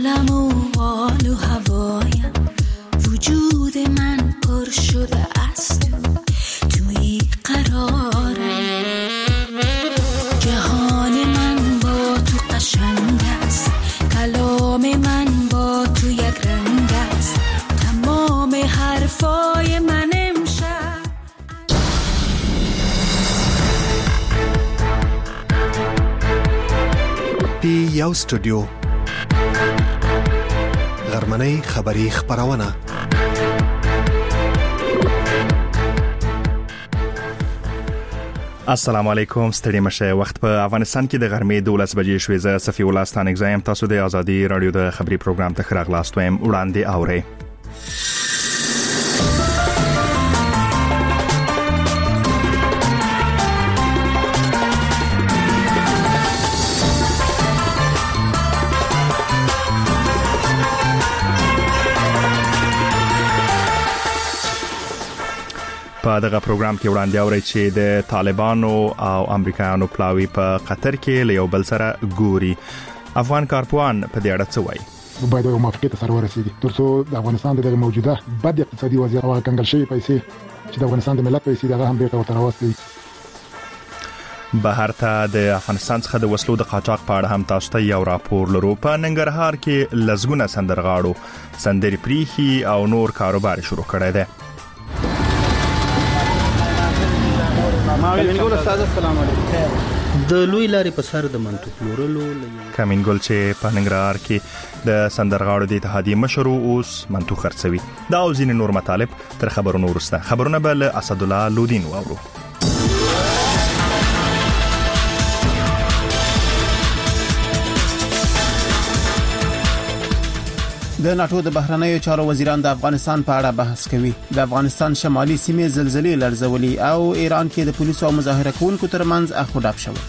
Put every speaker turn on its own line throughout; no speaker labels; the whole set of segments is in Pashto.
حالم و حال و هوایم وجود من پر شده از توی قرارم جهان من با تو قشنگ است کلام من با تو یک رنگ است تمام حرفای من امشب
دی یو استودیو غرمنۍ خبری خبرونه
السلام علیکم ستړي مشه وخت په افغانستان کې د غرمې 12 بجې شوې زه صفی الله ستانګزایم تاسو د ازادي رادیو د خبري پروګرام ته خراغلاست ويم وړاندې اورئ په دغه پروګرام کې وړاندې اورئ چې د طالبانو او امریکایانو پلاوی په قطر کې له یو بل سره ګوري افغان کارپوهان په دې اړه څه وایي
باید یو موافقه ته سره ورسیږي ترڅو د افغانستان د موجوده بد اقتصادي وضعیت او کنګل شوی پیسې چې د افغانستان د ملت پیسې دغه هم بیرته ورته راوستي
بهر ته د افغانستان څخه د وسلو د قاچاق په اړه هم تاسو ته یو راپور لرو په ننګرهار کې لزګونه سندرغاړو سندري پریخي او نور کاروبار شروع کړی دی
کامینګل استاد السلام علیکم د لوی لارې په سر د منطق پلورلو
کامینګل چې په ننګرهار کې د سندرغاړو د اتحادیې مشر اوس منطق خرڅوي دا او ځینې نور مطالب تر خبرونو وروسته خبرونه به له اسد الله لودین واورو
د ناتو د بهرنیو چارو وزیران د افغانستان په اړه بحث کوي د افغانستان شمالي سیمې زلزلې لړزولي او ایران کې د پولیسو او مظاهره کوونکو ترمنځ اخلاف شوه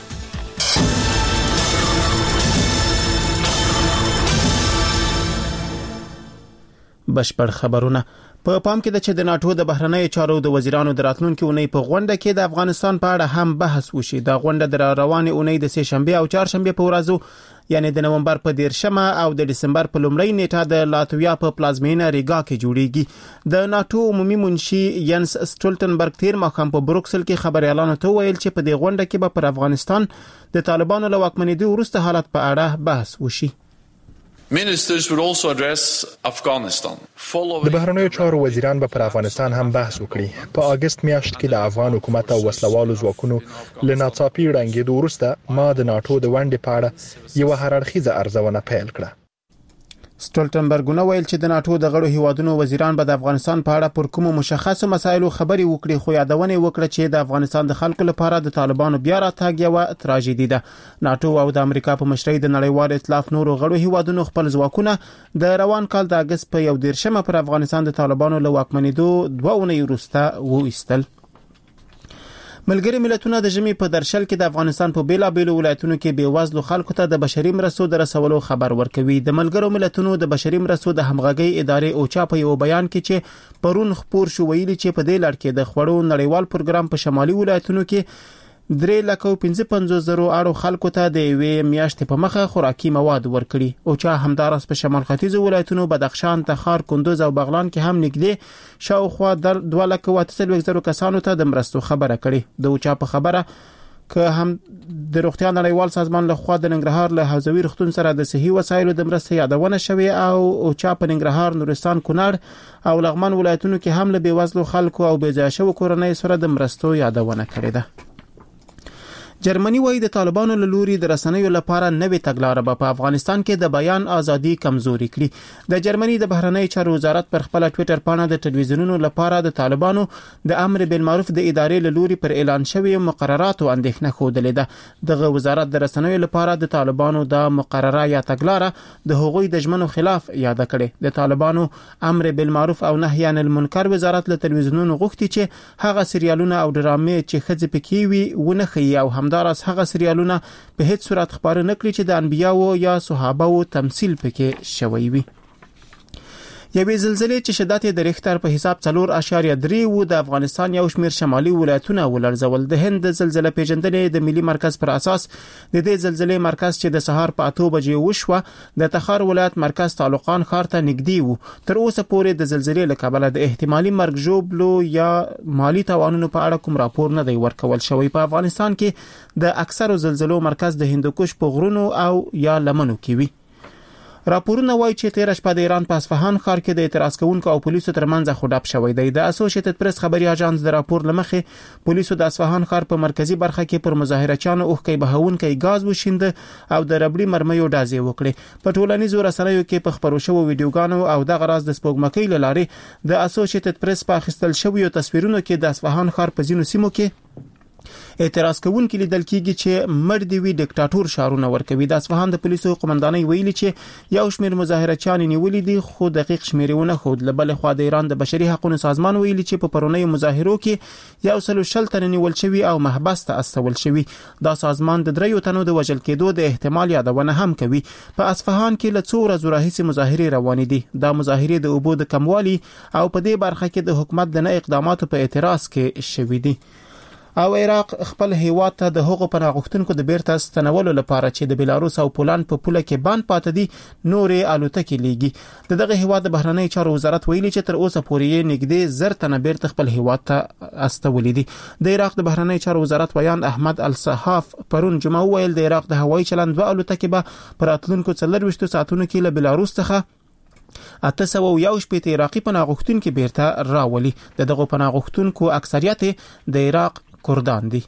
بشپړ خبرونه په پام کې د چې د ناتو د بهرنیو چارو د وزیرانو د راتلونکو اونۍ په غونډه کې د افغانستان په اړه هم بحث وشي د غونډه د روانې اونۍ د سه شنبه او چهارشنبه په ورځو یعنی د نومبر په 10 او د دسمبر په لومړۍ نیټه د لاتویا په پلازمینه ریګا کې جوړیږي د ناتو عمومي منشي ینس سټولټنبرګ تیر مخام په بروکسل کې خبريالانو ته ویل چې په دې غونډه کې به پر افغانستان د طالبانو له واکمنېدو وروسته حالت په اړه بحث وشي
Ministers will also address Afghanistan.
د بهرنیو چارو وزیران به پر افغانستان هم بحث وکړي. په اگست میاشت کې د افغان حکومت او وسلوالو ځواکونو له ناڅاپي ړنګېدو وروسته ما د ناتو د ونډې په اړه یو هررخیزه ارزونه پیل کړه.
سټولټنبرګ نو ویل چې د ناتو د غړو هیوادونو وزیران به د افغانستان په اړه پر کومو مشخصو مسایلو خبري وکړي خو یادونه وکړه چې د افغانستان د خلکو لپاره د طالبانو بیا راتګ یو تراژیدي ده ناتو او د امریکا په مشرۍ د نړیوال ائتلاف نورو غړو هیوادونو خپل ځواکونه د روان کال د اگست په 11 پر افغانستان د طالبانو له واکمنېدو 2 اونۍ وروسته وایستل ملګری ملتونه د جمی په درشل کې د افغانستان په بیلابېلو ولایتونو کې بیوزلو خلکو ته د بشري مرستو د رسولو خبر ورکوي د ملګرو ملتونو د بشري مرستو د همغږي ادارې اوچا په یو بیان کې چې پرون خبر شو ویلي چې په دې لړ کې د خوړو نړیوال پروګرام په شمالي ولایتونو کې 3,55,000 اړو خلکو ته د یوې میاشتې په مخه خوراکي مواد ورکړي او چا همدارس په شمال ختیځ ولایتونو بدخشان تخار کندوز او بغلان کې هم نږدې شاوخوا 2,48,000 کسانو ته د مرستو خبره کړي د اوچا په خبره که هم د روغتیا نړیوال سازمان له خوا د ننګرهار له حوزوي روغتون سره د صحي وسایلو د مرستې یادونه شوې او اوچا په ننګرهار نورستان کونړ او لغمان ولایتونو کې هم له بیوزلو خلکو او بېځایه شوو کورنۍ سره د مرستو یادونه کړې ده جرمني وايي د طالبانو له لوري د رسنیو لپاره نوې تګلارې په افغانستان کې د بیان ازادي کمزوري کړي د جرمني د بهرنی چارو وزارت پر خپل ټوئیټر باندې د تلویزیونونو لپاره د طالبانو د امر بالمعروف د ادارې له لوري پر اعلان شوی مقرراتو اندېښنه خوده ده دغه وزارت د رسنیو لپاره د طالبانو د مقرره یا تګلارې د حقوقي د ژمنو خلاف یاد کړي د طالبانو امر بالمعروف او نهي عن المنکر وزارت له تلویزیونونو غوښتي چې هغه سریالونه او ډرامې چې خځې پکې وي ونه خي او همدارس هغه سریالونه په هیڅ صورت خبره نکړي چې د انبیاو یا صحابهو تمثيل پکې شوی وي یوې زلزلې چې شدت یې د ریختر په حساب 4.3 و د افغانستان یو شمېر شمالي ولایتونه ولړزول. د هند د زلزلې پیژندنې د ملي مرکز پر اساس د دې زلزلې مرکز چې د سهار په 8 بجې وشوه د تخار ولایت مرکز تعلقان ښار ته نږدې و. تر اوسه پورې د زلزلې له کبله د احتمالي مرګ ژوبلو یا مالی تاوانونو په اړه کوم راپور نه دی ورکول شوی. په افغانستان کې د اکثرو زلزلو مرکز د هندوکش په غرونو او یا لمنو کې وي. راپورونه وایي چې تیر شپه د ایران په اصفهان ښار کې د اعتراض کوونکو او پولیسو ترمنځ خډاب شوی دی. د اسوسییټډ پریس خبري اژانس د راپور لمخې پولیسو د اصفهان ښار په مرکزی برخه کې پر مظاهرچیانو اوښکې بهونکي غاز وشیند او د ربړي مرمیو ډازې وکړي. په ټولنیزو رسنیو کې په خبرو شوو ویډیوګانو او د غراز د سپوږمکۍ لارې د اسوسییټډ پریس په اخیستل شویو تصویرونو کې د اصفهان ښار په ځینو سیمو کې اعتراض کوونکي لیدل کیږي چې مړ دی وی ډیکټاتور شارونه ورکوي. د اصفهان د پولیسو قومندانۍ ویلي چې یو شمېر مظاهرچیان نیولې دي خو دقیق شمیرونه خود. له بل خوا د ایران د بشري حقوقو سازمان ویلي چې په پرونی مظاهرو کې 160 تن نیول شوی او محبس ته استول شوی. دا سازمان د 3 تنو د وژل کېدو د احتمال یادونه هم کوي. په اصفهان کې له 2 ورځې راهیسې مظاهرې روانې دي. دا مظاهرې د اوبو د کموالي او په دې برخه کې د حکومت د نه اقداماتو په اعتراض کې شوې دي. او عراق خپل هیواد ته د هغو پناهغښتونکو د بیرته ستنولو لپاره چې د بلاروس او پولند په پوله کې بند پاتې دي نورې الوتکې لیږي. دغه هیواد د بهرنی چارو وزارت ویلي چې تر اوسه پورې نږدې 1000 تنه بیرته خپل هیواد ته استولي دي. د عراق د بهرنی چارو وزارت ویان احمد الصحاف پرون جمعه ویل د عراق د هوایي چلند 2 الوتکې به پر راتلونکو 24 ساعتونو کې له بلاروس څخه 811 عراقي پناهغښتونکو بیرته راولي. دغه پناهغښتونکو اکثریت د عراق کردان دي.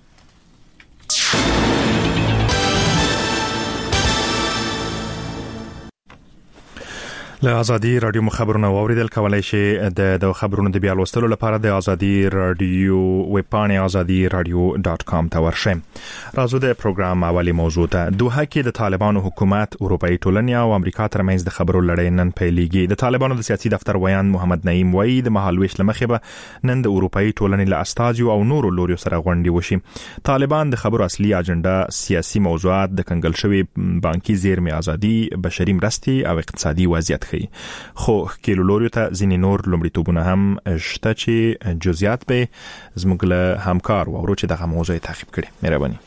له ازادي رادیو مخابرونه اوریدل کولای شي د خبرونو د بیا لوستلو لپاره د ازادي رادیو ویب پاڼې azadi.radio.com ته ورشئ. راځو د پروګرام اولی موضوع ته. دوحه کې د طالبانو حکومت، اروپאי ټولنې او امریکا ترمنځ د خبرو لړۍ نن پیلېږي. د طالبانو د سیاسي دفتر ویان محمد نعیم وایي د مهالويش لمخې به نن د اروپאי ټولنې له استازو او نورو لوري سره غونډې وشي. طالبان د خبرو اصلي اجنډا سیاسي موضوعات د کنګل شوی بانکي زیرمې ازادي، بشري مرستې او اقتصادي وضعیت خو کېلو لوري ته ځینې نور لومړیتوبونه هم شته چې جزئیات به زموږ له همکار وورو چې دغه موضوع تعقیب کړي. مهرباني.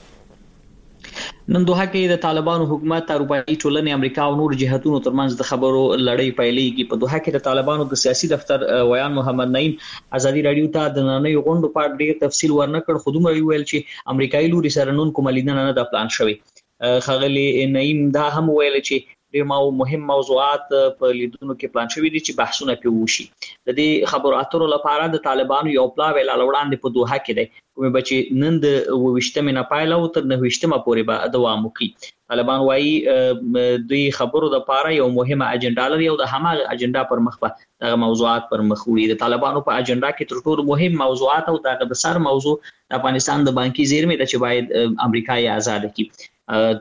نن دوحه کې د طالبانو حکومت، اروپאי ټولنې، امریکا او نور جهاتونو ترمنځ د خبرو لړۍ پیلېږي. په دوحه کې د طالبانو د سیاسي دفتر ویان محمد نعیم ازادي رادیو ته د نننۍ غونډو په اړه ډېر تفصیل ورنکړ، خو دومره ویل چې امریکایي لوري سره نن کومه لیدنه نه ده پلان شوی. خغلی نعیم دا هم ویل چې ډېر مهم موضوعات په لیدونو کې پلان شوی دي چې بحثونه پکې وشي. د دې خبرو اترو لپاره د طالبانو یو پلا ویل وړاندې په دوحه کې دی، کومه بچي نن د 28مې نه پایله او تر 29مه پورې به دوام وکړي. طالبان وایي دوی خبرو د لپاره یو مهمه اجنډا لري او د هماغه اجنډا پر مخ به دغه موضوعات پر مخ وړي. د طالبانو په اجنډا کې تر ټولو مهم موضوعات او دغه د سر موضوع د افغانستان د بانکي زیرمې د چې باید امریکا یې آزاد کړي.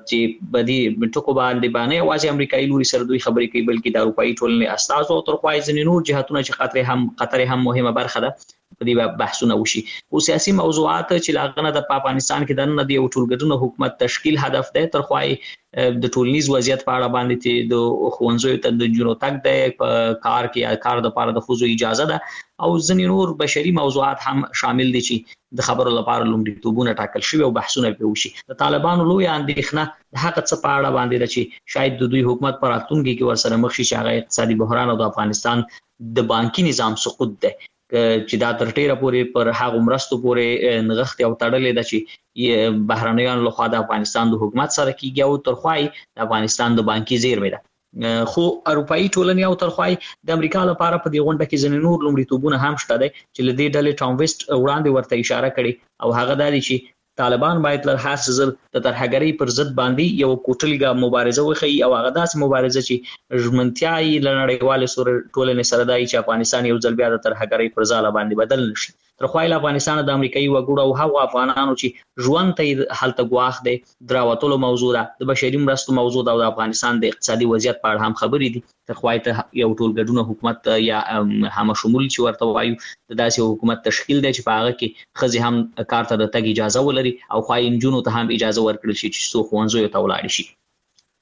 چې بدی ټکو باندې واځي امریکایي لوري سره دوی خبرې کوي، بلکې د اروپאי ټولنې استازو او تر خوای ځینې نور جهاتونه چې قطر هم مهمه برخه ده په دې بحثونه وشي. او سیاسي موضوعات چې لاغنه د افغانستان کې د نن د یو ټولګډون حکومت تشکیل هدف ده. تر خوای د ټولنیز وضعیت په اړه باندې چې د خوندزوی ته د جنو تک د کار کې کار د لپاره د خوځو اجازه ده او ځینې نور بشري موضوعات هم شامل دي چې د خبرو لپاره لومړیتوبونه ټاکل شوی او بحثونه پکې وشي. د طالبانو لوی اندېښنه د هغه څه په اړه باندې ده چې شاید د دوی حکومت پر راتلونکي کې ورسره مخ شي چې هغه اقتصادي بحران او د افغانستان د بانکي نظام سقوط ده چې دا تر ډیره پورې پر هغه مرستو پورې نغښتې او تړلې ده چې بهرنیان له خوا د افغانستان د حکومت سره کیږي او تر خوای د افغانستان د بانکي زیرمې ده. خو اروپאי ټولنې او تر خوای د امریکا لپاره په دې غونډه کې ځینې نور لومړیتوبونه هم شته دي چې لدې ډلې ټام ویسټ وړاندې ورته اشاره کړي او هغه دا دي چې طالبان باید له هر څه ځل د ترهګرۍ پر ضد باندې یو کوټلګه مبارزه وکړي او هغه داسې مبارزه چې ژمنتیا یې له نړیوال ټولنې سره دی چې افغانستان یو ځل بیا د ترهګرۍ پر ځاله باندې بدل نشي. تر خوای افغانستان د امریکایي وګړو او هغو افغانانو چې ژوند ته هلته ګواښ دی دراوتلو موضوع ده، د بشري مرستو موضوع ده او د افغانستان د اقتصادي وضعیت په اړه هم خبرې دي. تر خوای ته یو ټولګډون حکومت یا هم شمول چې ورته وایو د داسې حکومت تشکیل دی چې په هغه کې ښځې هم کار ته د تګ اجازه ولري او خوای نجونو ته هم اجازه ورکړل شي چې څو ښوونځیو ته ولاړ شي.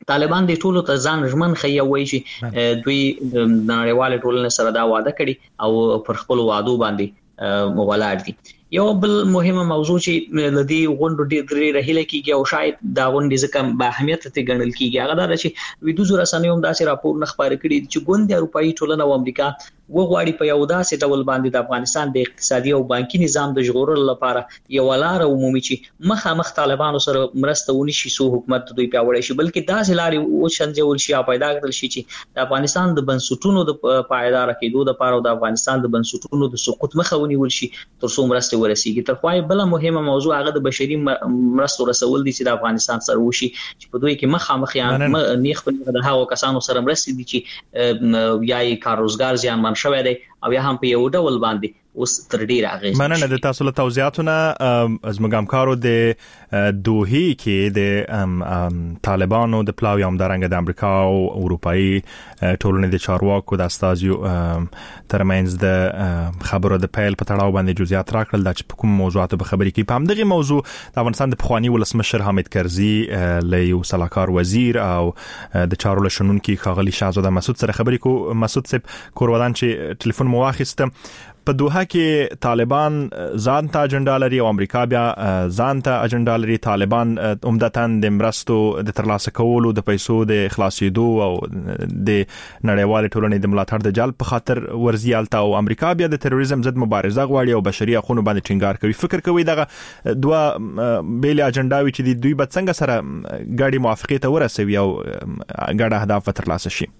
طالبان د ټولو ته ځان ژمن خي وایي چې دوی د نړیوال ټولنې سره دا وعده کړي او پر خپل وعدو باندې ولاړ دي. یو بل مهمه موضوع چې لدی غونډو ډېر رهیله کیږي او شاید دا غونډې ځکه به اهمیت ته ګڼل کیږي هغه دا چې ویډیو رسنیو هم داسې راپور نه خبرې کړي چې ګوند اروپאי ټولنه او امریکا وغواړي په یو داسې ډول باندې د افغانستان د اقتصادي او بانکي نظام د ژغورلو لپاره یو لار عمومي چې مخامخ طالبانو سره مرسته ونشي سو حکومت دوی پیاوړی شي بلکې داسې لارې او شنځول شي پیدا کړل شي چې د افغانستان د بنسټونو د پایدار کېدو لپاره او د افغانستان د بنسټونو د سقوط مخه ونیول شي تر څو مرسته ورسیږي. تر خو بل مهمه موضوع هغه د بشري مرستو رسول دي چې د افغانستان سره وشي چې په دوی کې مخامخ یا نیخ په د هغو کسانو سره مرستې دي چې یا کار روزګار زیانمن شوی دی او یا هم په یو ډول باندې اوس تر ډیره اغیز.
مننه د تاسو له توضیحاتونه. از مګامکارو د دوحې کې د طالبانو د پلاوی همدارنګه د امریکا او اروپאי ټولنې د چارواکو د استازیو ترمنځ د خبرو د پیل په تړاو باندې جزئیات راکړل د کوم موضوعاتو په خبرې کې په همدغه موضوع د افغانستان د پخوانی ولسمشر حامد کرزي له یو سلاکار وزیر او د چارو لشنونکو خاغلی شاهزاده مسعود سره خبرې کو. مسعود صاحب کورودان چې ټلیفون مو واخیسته په دوحه کې طالبان ځان ته اجنډا لري او امریکا بیا ځان ته اجنډا لري. طالبان عمدتاً د مرستو د ترلاسه کولو د پیسو د خلاصېدو او د نړیوال ټولنې د ملاتړ د جلب په خاطر ورزيالته او امریکا بیا د تروریزم ضد مبارزه غواړي او بشري حقوقو باندې ټینګار کوي. فکر کوي دغه دوه بیل اجنډاوي چې دوی به څنګه سره ګاډي موافقه ته ورسوي او ګډه اهداف ترلاسه شي.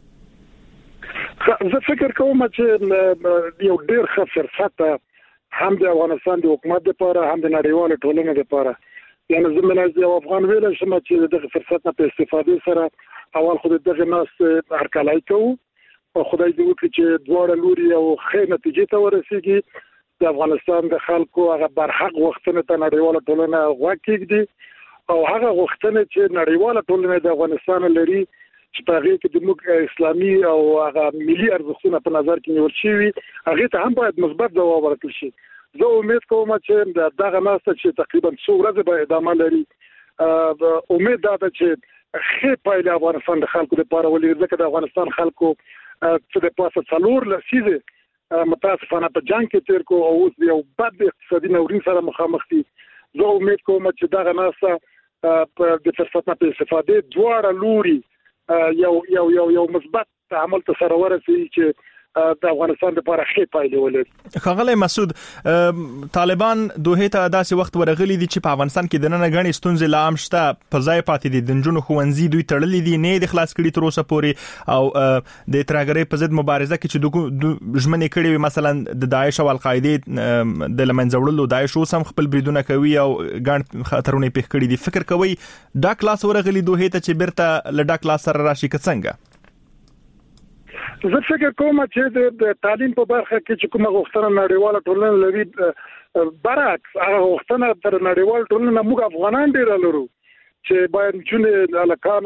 زه فکر کوم چې یو ډېر ښه فرصت هم د افغانستان د حکومت لپاره هم د نړیوال ټولنې لپاره یعنی زمونږ یو افغان ویل شم چې دغه فرصت نه په استفاده سره اول خو دغه ناس هرکلای کوو او خدای دې وکړي چې دواړه لوري او خیر نتیجې ته ورسیږي. د افغانستان د خلکو هغه برحق وختونه ته نړیوال ټولنه غوښتي او هغه وختونه چې نړیوال ټولنه د افغانستان لري چې په هغه کې د موږ اسلامي او هغه ملي ارزښتونه په نظر کې نیول شي هغه ته هم باید مثبت ځواب ورکړل شي. زه امید کوم چې دغه ناسته چې تقریبا 100 ورځې به ادامه لري امید ده چې خې پایله افغانستان د خلکو لپاره ولې ځکه د افغانستان خلکو چې د پاسه څلور لسیزه متاسفانه په جنگ کې تیر کو او اوس یو بد اقتصادي ناورین سره مخامخ دي. زه امید کوم چې دغه ناسته په د فرصت نه په استفاده دواړه لوري یو مثبت تعامل ته سره ورسېږي چې د افغانستان لپاره ښه پایله ولري.
خاغلی مسعود طالبان دوحه ته داسې وخت ورغلي دي چې په افغانستان کې د نن غني ستونزې لا هم شته په ځای پاتې دي. د نجونو ښوونځي دوی تړلې دي نه د خلاص کړي تر اوسه پورې او د ترګرې په ضد مبارزه کې چې دښمنۍ کړي مثلا د داعش او القاعده د لمنځوړلو داعش اوس هم خپل بریدونه کوي او ګڼ خطرونه پیښ کړي دي. فکر کوي دا کلاس ورغلي دوحه ته چې بیرته لډا کلاس سره راشي څنګه؟
زه فکر کوم چې د تعلیم په برخه کې چې کومه غوښتنه نړیواله ټولنه لري برعکس هغه غوښتنه تر نړیواله ټولنه موږ افغانان ډیر لرو چې باید چې الکان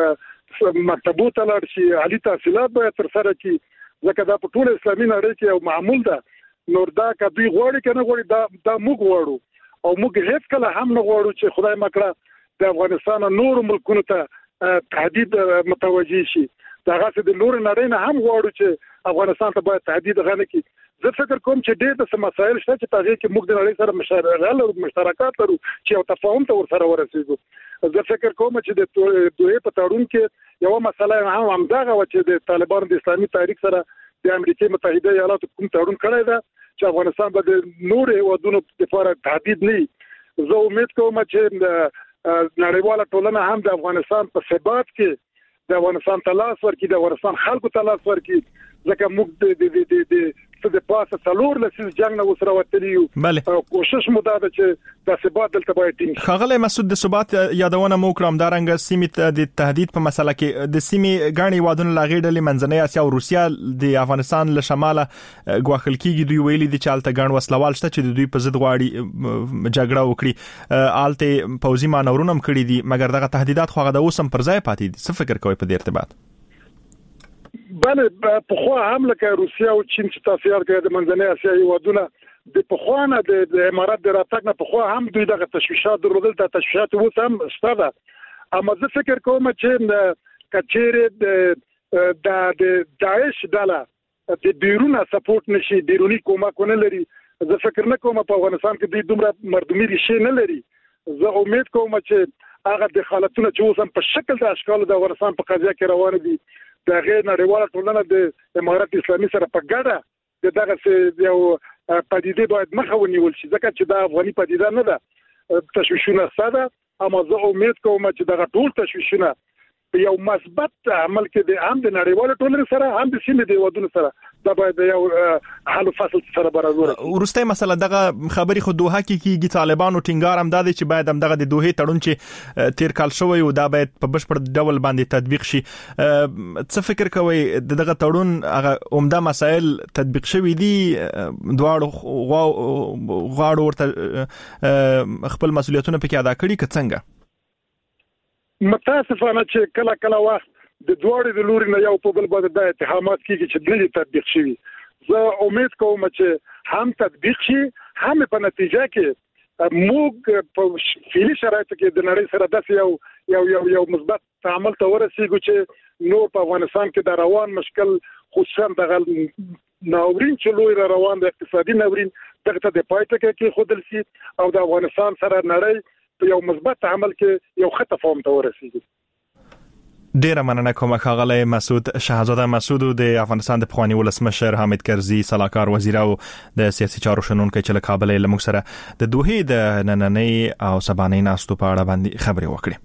مکتبو ته لاړ شي عالی تحصیلات باید تر سره کی ځکه دا په ټول اسلامي نړۍ کې یو معمول ده نور دا کدی غوړي کنه غوړي دا موږ غوړو او موږ هیڅ کله هم نه غوړو چې خدای مکړه د افغانستان نور ملکونو ته تهدید متوجي شي. دا غاښ د نور نړۍ نه هم غواړو چې افغانستان ته باید تهدید غنه کی. زه فکر کوم چې ډېر د مسایل شته چې په کې موږ د نړۍ سره مشترکات لرو چې یو تفاهم ته ورسره ورسېږو. زه فکر کوم چې د دوی په تړون کې یو مسله هم دغه و چې د طالبانو د اسلامي تحریک سره د امریکای متحده ایالاتو کوم تړون کړی دی چې افغانستان به د نور هیوادونو لپاره تهدید نه. زه امید کوم چې نړیواله ټولنه هم د افغانستان په ثبات کې د افغانستان تلاش ورکړي د افغانستان خلکو تلاش ورکړي ځکه موږ د پاسه څلور لسیز جنگ نه وسره وتلی یو کوشش مو ده چې د ثبات دلته باید ټینګ شي.
خاغلی مسعود د ثبات یادونه مو کړم دارنګ سیمه د تهدید په مسله کې د سیمه غاڼي وادونه لاغې ډلې منځنۍ اسیا او روسیا د افغانستان له شماله غواخل کیږي. دوی ویلي دي چې الته غاڼ وسلوال شته چې دوی په ضد غواړي جګړه وکړي الته پوزي مانورونه هم کړی دي مګر دغه تهدیدات خو هغه د اوسم پر ځای پاتې دي. څه فکر کوي په دې ارتباط؟
بله په خو هم لکه روسیا او چین چې تاسو یاد کړئ د منځنۍ اسیا هیوادونه د په خو نه د امارات د راتګ نه په خو هم دوی دغه تشویشات درلودل. د تشویشات اوس هم شته اما زه فکر کوم چې کچېره د داعش ډله د بیرونه سپورټ نشي بیرونی کومکونه لري زه فکر نه کوم په افغانستان کې د دومره مردمي ریښې نه لري زه امید کوم چې هغه د حالتونو چې اوس هم په شکل د اشکال د افغانستان په قضیه کې روان دي د غیر نړیواله ټولنه د امارت اسلامي سره په ګډه دغه یو پدیده باید مخه ونیول شي ځکه چې دا افغاني پدیده نه ده تشویشونه ساده اما زه امید کوم چې دغه ټول تشویشونه په یو مثبت عمل کې د هم د نړیواله ټولنې سره هم د سیمې د ودونو سره دا باید یو حل فصل سره برابر
ورسته مسله دغه خبري خو دوه کېږي طالبانو ټینګار هم دادي چې باید هم دغه د دوه تړون چې تیر کال شوی او دا باید په بشپړ ډول باندې تطبیق شي څه فکر کوي دغه تړون هغه عمده مسائل تطبیق شوی دي غواړو ورته خپل مسؤلیتونه پکې ادا کړي که څنګه
متاسفانه چې کله وخت د دوړې د لوري نه یو په بل باندې د اتهامات کېږي چې د تطبیق شي زه امید کوم چې هم تطبیق شي هم په نتیجه کې موږ په فعلي شرایطو کې د نړۍ سره داسې یو مثبت تعامل ته ورسېږو چې نو په افغانستان کې د روان مشکل خصوصا د ناورین چې لوی روان د اقتصادي ناورین دغه د پایته کې خودل شي او د افغانستان سره نړۍ په یو مثبت عمل کې یو خطه فهم ته ورسېږي
ډیره مننه کوم ښاغلی مسعود شهزاده مسعود د افغانستان د پخوانی ولسمشر حامد کرزي سلاکار وزیر او د سیاسي چارو شنونکو چې له کابل له موږ سره د دوه د نننۍ او سبانۍ ناستو په اړه باندې خبرې وکړې.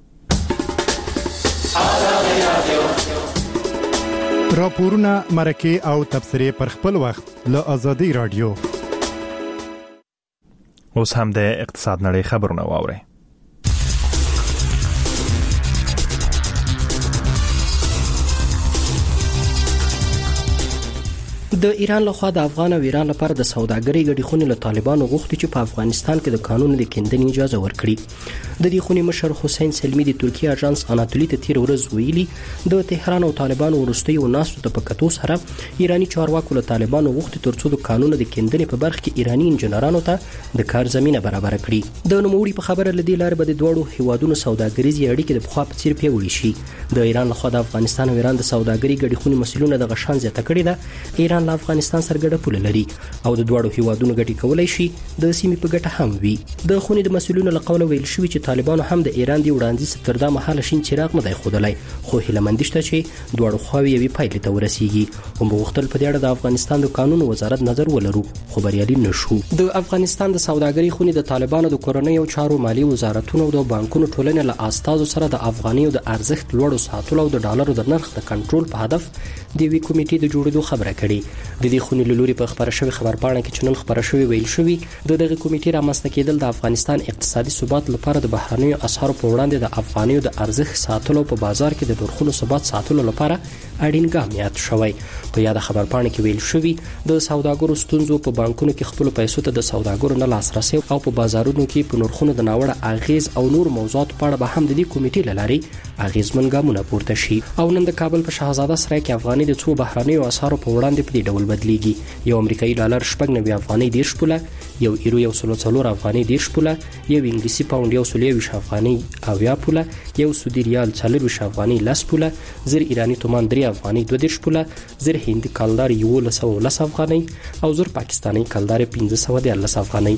راپورونه مرکه او تبصرې پر خپل وخت له آزادي رادیو.
اوس هم د اقتصاد نړۍ خبرونه واورئ.
د ایران لخوا د افغان او ایران لپاره د سوداګرۍ ګډې خونې له طالبانو غوښتي چې په افغانستان کې د قانون د کیندنې اجازه ورکړي. د دې خونې مشر حسین سلمی د ترکیه اژانس اناتولی ته تیر ورځ ویلي د تهران او طالبانو وروستیو ناستو ته په کتو سره ایرانی چارواکو له طالبانو غوښتي ترڅو د قانون د کیندنې په برخه کې ایرانی انجنیرانو ته د کار زمينه برابر کړي. د نوموړي په خبره لدی لار به د دوړو هیوادونو سوداګریزي اړیکې د بخوا په څیر پیوړې شي. د ایران لخوا د افغانستان او ایران د سوداګرۍ ګډې خونې مسؤلونه د غشان زیاته کړې ده. ایران له افغانستان سره ګډه پوله لري او د دوړو هیوادونو ګټې کولای شي د سیمې په ګټه هم وي. د خونې د مسؤلینو له قوله ویل شوی چې طالبانو هم د ایران دی وړاندیز تر دا مهاله شین چراغ نه دی خودلای خو هیله مند شته چې دوړو خواوې یوې پایلې ته ورسیږي. هم وختل په دې اړه د افغانستان د قانون وزارت نظر ولرو خو بریالي نشو. د افغانستان د سوداګرۍ خونې د طالبانو د کورنۍ او چارو مالی وزارتونو او د بانکونو ټولنې له استادو سره د افغاني او د ارزښت لوړو ساتلو او د ډالرو د نرخ د کنټرول په هدف د وی کمیټې د جوړېدو خبره کړې. د دې خونې لوري په خبره شوی خبرپاڼه کې چې نن خبره شوی ویل شوی دغه کمیټې رامنځته کېدل د افغانستان اقتصادي ثبات لپاره د بهرنیو اسعارو په وړاندې د افغانیو د ارزښت ساتلو په بازار کې د نرخونو ثبات ساتلو لپاره اړین ګام یاد شوی. په یاد خبرپاڼه کې ویل شوی د سوداګرو ستونزو په بانکونو کې خپل پیسو ته د سوداګرو نه لاسرسي او په بازارونو کې په نرخونو د ناوړه اغیز او نور موضوعات په اړه به هم د دې کمیټې لاري اغیزمن ګامونه پورته شي. او نن د کابل په شاهزاده سرای کې افغاني د څو بهرنیو اسعارو په وړاندې په دې ډول بدلیږي. یو امریکایي ډالر 90 افغاني 10 پوله، یو یورو 104 افغاني 10 پوله، یو انګلیسي پاوند 120 افغاني 90 پوله، یو سعودي ریال 40 افغاني 10 پوله، زر ایرانی تومان 3 افغاني 20 پوله، زر هندي کلدار 1110 افغاني او زر پاکستاني کلدار 1510 افغاني.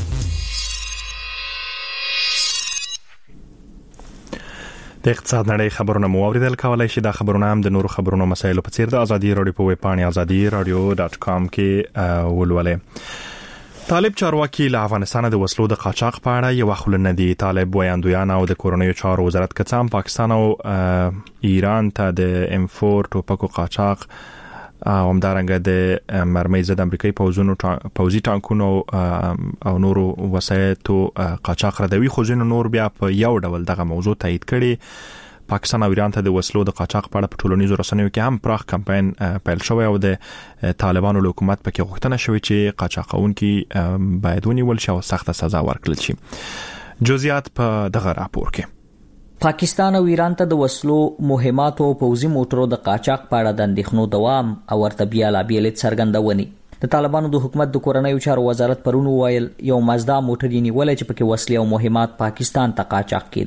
د اقتصاد نړۍ خبرونه مو اوریدل. کولای شئ دا خبرونه هم د نورو خبرونو مسایلو په څیر د ازادي رادیو په ویب پاڼه azadi.radio.com کې ولولئ. طالب چارواکي له افغانستان د وسلو د قاچاق په اړه یو خلنه دي. طالب ویاندویان او د کورنیو چارو وزارت کڅام پاکستان او ایران ته د M4 ټوپکو قاچاق او همدارنګه د مرمۍ ضد امریکایي پوځي ټانکونو او نورو وسایتو قاچاق ردوي خو ځینو نور بیا په یو ډول دغه موضوع تایید کړي. پاکستان او ایران ته د وسلو د قاچاق په اړه په ټولنیزو رسنیو کې هم پراخ کمپاین پیل شوی او د طالبانو له حکومت پکې غوښتنه شوې چې قاچاقونکي باید ونیول شي او سخت سزا ورکړل شي. جزئیات په دغه راپور کې.
پاکستان او ایران ته د وسلو مهمات او پوځي موټرو د قاچاق په اړه د اندېښنو دوام او ورته بیا لا بیل څرګندونې. د طالبانو د حکومت د کورنیو چارو وزارت پرون ویل یو مازدا موټر نیولې چې پکې وسلې او مهمات پاکستان ته قاچاق کېدل.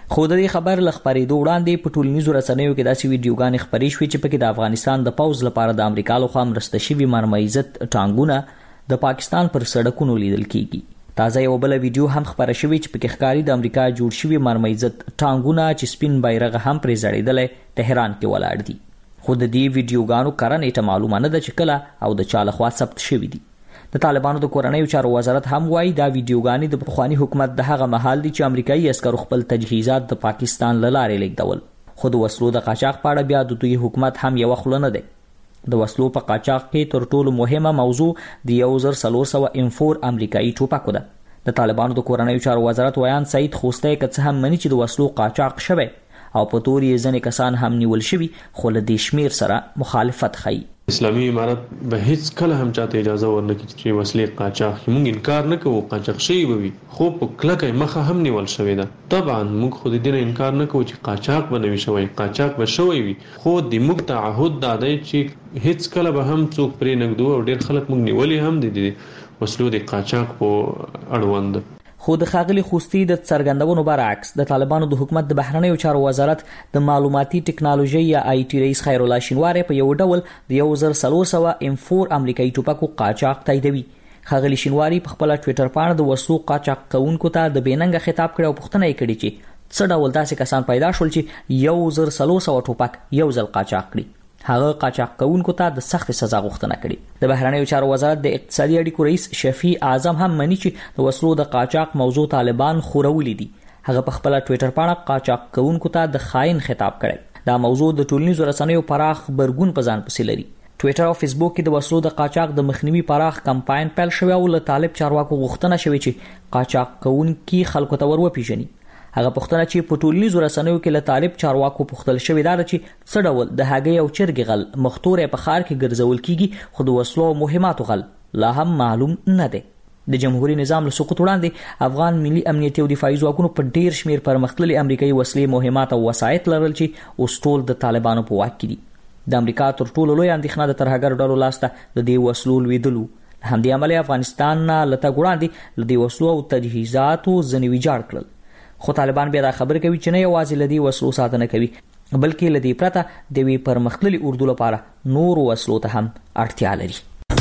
خو د دې خبر لخبرېدو وړاندې په ټولنیزو رسنیو کې داسې ویډیوګانې خپرې شوې چې پکې د افغانستان د پوځ لپاره د امریکا لخوا مرسته شوي مرمایزت ټانګونه د پاکستان پر سړکونو لیدل کیږي. تازه یو بل ویډیو هم خبره شوې چې پکې ښکاري د امریکا جوړ شوي مرمایزت ټانګونه چې سپین بیرغ هم پرې ځړېدلی تهران کې ولاړ دي. خو د دې ویډیوګانو کره نیټه معلومه نه ده چې کله او د چا لخوا ثبت شوي دي. د طالبانو د کورنیو چارو وزارت هم وایي دا ویډیوګانې د پخواني حکومت د هغه مهال دي چې امریکایي عسکرو خپل تجهیزات د پاکستان له لارې لیږدول. خو د وسلو د قاچاق په اړه بیا د دوی حکومت هم یوه خوله نه دی. د وسلو په قاچاق کې تر ټولو مهمه موضوع د 1400 M4 امریکایي ټوپکو ده. د طالبانو د کورنیو چارو وزارت ویان سعید خوستی که څه هم مني چې د وسلو قاچاق شوی او په تور یې ځینې کسان هم نیول شوي، خو له دې شمیر سره مخالفت ښیي.
اسلامي امارت به هیڅ کله هم چاته اجازه ورنکړي چې وسلې قاچاق موږ انکار نه کوو، قاچاق شوی به وي خو په کلکه مخه هم نیول شوی ده. طبعا موږ خو د دې انکار نه کوو چې قاچاق به نه وي شوی، قاچاق به شوی وي، خو د موږ تعهد دا دی چې هیڅ کله به هم څوک پرې نږدو او ډیر خلک موږ نیولې هم دي وسلو د قاچاق په اړوند.
خو د ښاغلي خوستی د څرګندونو برعکس د طالبانو د حکومت د بهرنیو چارو وزارت د معلوماتي ټکنالوژي یا IT رئیس خیر الله شینواری په یو ډول د 1400 M4 امریکایي ټوپکو قاچاق تاییدوي. ښاغلي شینواری په خپل ټوئیټر باندې د وسلو قاچاق کوونکو ته د بېننګه خطاب کړی او پوښتنه یې کړې چې څه ډول داسې کسان پیدا شول چې 1400 ټوپک یو ځل قاچاق کړي. هغه قاچاق کوونکو ته د سخت سزا غوښتنه کړې. د بهرنیو چارو وزارت د اقتصادي اړیکو رئیس شفیع اعظم هم مني چې د وسلو د قاچاق موضوع طالبان خورولې دي. هغه په خپل ټوئیټر باندې قاچاق کوونکو ته د خاين خطاب کړی. دا موضوع د ټولنیزو رسنیو پراخ برګون په ځان پسې لري. ټوئیټر او فیسبوک کې د وسلو د قاچاق د مخنیوي پراخ کمپاین پیل شوی او له طالب چارواکو غوښتنه شوې چې قاچاق کوونکي خلکو ته وروپیژني. هغه پوښتنه چې په ټولنیزو رسنیو کې له طالب چارواکو پوښتل شوې ده چې څه ډول د هګۍ او چرګ غل مختورې په ښار کې ګرځول کیږي، خو د وسلو او مهماتو غل لا هم معلوم نه دی. د جمهوریت نظام له سقوط وړاندې افغان ملي امنیتي او دفاعي ځواکونو په ډیر شمیر پرمختللي امریکایي وسلې، مهمات او وسایط لرل چې اوس ټول د طالبانو په واک کې دي. د امریکا تر ټولو لوی اندېښنه د ترهګر ډلو لاسته د دې وسلو لویدلو. همدې امله افغانستان نه له تګ وړاندې له دې وسلو او تجهیزاتو ځینې ویجاړ کړل. خو طالبان بیا دا خبره کوي چې نه یوازې له دې وسلو ساتنه کوي، بلکې له دې پرته د وی پرمختللي اردو لپاره نور وسلو ته هم اړتیا لري.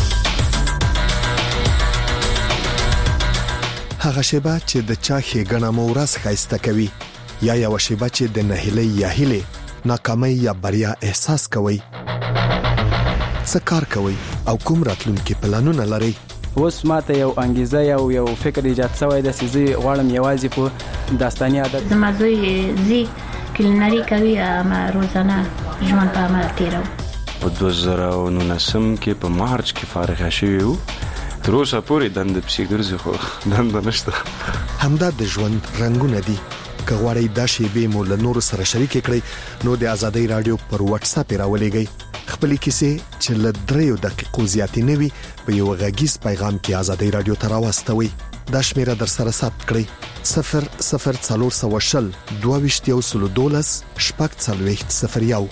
هغه شیبه چې د چا ښېګڼه مو ورځ ښایسته کوي، یا یو شیبه چې د نهیلۍ یا هیلې ناکامۍ یا بریا احساس کوي. څه کار کوي او کوم راتلونکي پلانونه لري؟
اوس ماته یو انګیزه یو فکر ایجاد شوی د سيزي غواړم یوازې په داستاني عادت
زما زوی زی کلینری کوي ما روزانه ژوند په عمل تیرو.
په 2019 کې په مارچ کې فارغ شوی وو، تر اوسه پورې دند پسې ګرځي خو دند نشته.
همدا د ژوند رنگونه دي. که غواړئ دا شیبې مو له نورو سره شریک کړئ نو د آزادۍ رادیو پر واتس اپ راولېږئ. خپلې کیسې چې له 3 دقیقو زیاتې نه وي په یو غږیز پیغام کې آزادۍ رادیو ته راوستوئ. دا شمیره در سره ثبت کړئ: 00420 22 4001.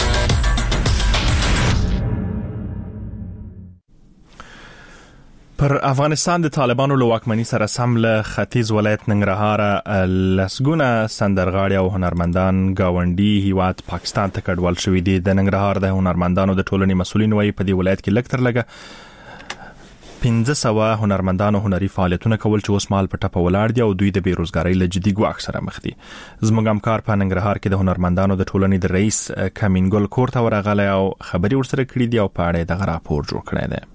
پر افغانستان د طالبانو له واکمنۍ سره سم له ختیځ ولایت ننګرهار لسګونه سندرغاړي او هنرمندان گاونډي هیواد پاکستان ته کډوال شوي دي. د ننګرهار د هنرمندانو د ټولنې مسؤلین وایي په دې ولایت کې لږ تر لږه 1500 هنرمندانو هنري فعالیتونه کول چې اوس مال په ټپه ولاړ دي او دوی د بیروزګارۍ له جدي ګواښ سره مخ دي. زموږ همکار په ننګرهار کې د هنرمندانو د ټولنې د رئیس کمینګل کور ته ورغلی او خبري ورسره کړې دي او په اړه دغه راپور جوړ کړی دی.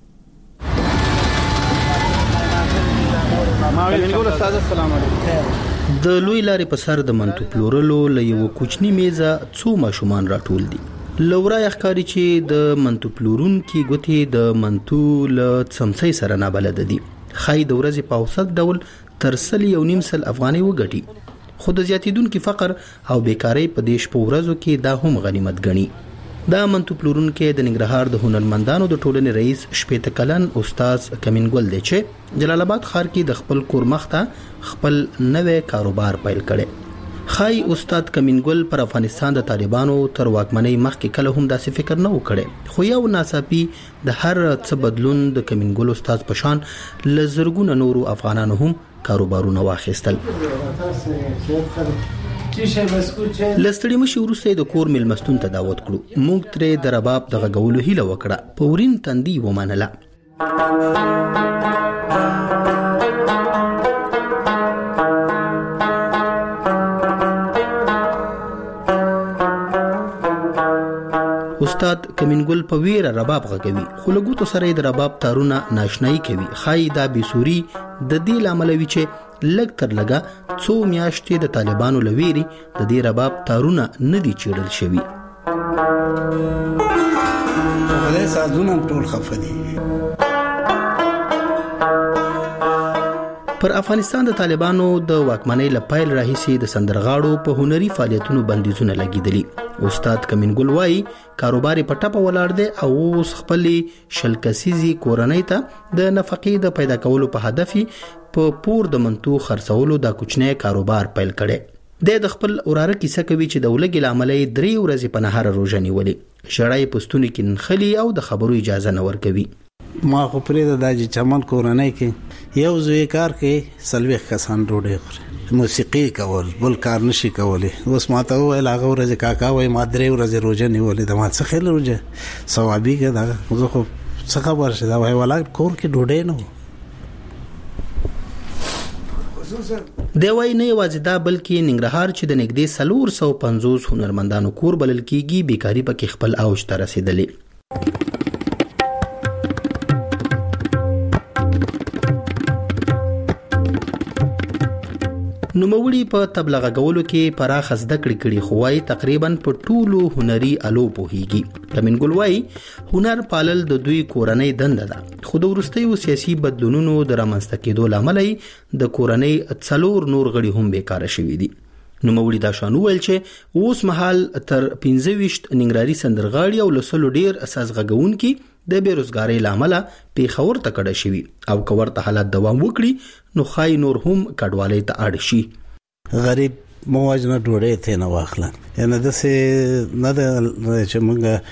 د لوی لارې په سر د منتو پلورلو له یو کوچنی میزه څو ماشومان راټول دي. لورا یخکاری چې د منتو پلورون کې ګوتې د منتو له څمڅۍ سره نه بلد دي. خای د ورځې په اوسط ډول تر 1.5 افغانۍ وګټي، خو د زیاتیدونکو فقر او بیکاری په دیش په ورځو کې دا هم غنیمت ګڼي. دا منتو پلورون کې د ننګرهار د هنرمندانو د ټولنې رئیس شپېته کلن استاد کمینګل دی چې جلال آباد ښار کې د خپل کور مخته خپل نوې کاروبار پیل کړي. خای استاد کمینګل پر افغانستان د طالبانو تر واکمنۍ مخکې کله هم داسې فکر نه وکړي، خو یو ناڅاپي د هر څه بدلون د کمینګل استاد پشان لزرګونه نورو افغانانو هم کاروبارونه واخیستل. لستړي مشي ورسته د کور ملمستون ته دعوت کړو. موږ ترې د رباب د غږولو هیله وکړه. په ورین تندي ومنله. استاد کمینګل په ویره رباب غږوي، خو له ګوتو سره د رباب تارونه ناشنایي کوي. خای دا بيسوري د دې لامل وی چې لګ تر لګا څو میاشتې د طالبانو لويري د دې رباب تارونه نه دي چیرل شوی.
ولې سازونه ټول خفدي.
پر افغانستان د طالبانو د واکمنۍ لپاره راهیسي د سندرغاړو په هنري فعالیتونو بندیزونه لګیدلي. استاد کمینګل وایي کاروبار په ټاپه ولاړ دی او اوس خپل شلکسيزي کورنۍ ته د نفقې د پیدا کولو په هدف په پور د منتو خرڅولو د کوچنی کاروبار پیل کړي. د خپل اوراره کیسه کوي چې د ولګي لاملې 3 ورځې په نهار روزه نیولې. شړای پستونی کې نخلي او د خبرو اجازه نه ورکوي.
ما خو پرې د داجی چمن کورنۍ کې یو ځای کار کې سلويخ کسان ډوډۍ خوري، موسیقي کول، بل کار نشي کولی. اوس ماته ویل هغه ورځ کاکا وای ما 3 ورځې روزه نیولې. د ما څه خل روزه ثوابي کې دا زه خو څه خبر شه دا وای ولا کور کې ډوډۍ نه
دی. وای نه یوازې دا بلکې ننګرهار چې د نږدې 450 هنرمندانو کور بلل کیږي بیکاری پکې خپل اوج ته رسیدلې. نوموړي په تبلیغ غولو کې پراخ زده کړې کړي، خو وايي تقریبا په ټولو هنري الو پوهیږي. کمینګل وايي هنر پالل د دوی کورنۍ دنده ده، خو د وروستیو سیاسي بدلونونو د رامنځته کېدو لامل د کورنۍ 4 نور غړي هم بیکاره شوي دي. نوموړي دا شان ویل چې اوس مهال تر 25 ننګرهاري سندرغاړي او لسلو ډیر اساس غږونکي د بیروزګاری لامل پیښور ته کډه شوی او کور ته حالت دوام وکړي نو خای نور هم کډوالۍ ته اړ شي.
غریب مواجنه ډوړې ته نه واخله یعنی د څه نه د چې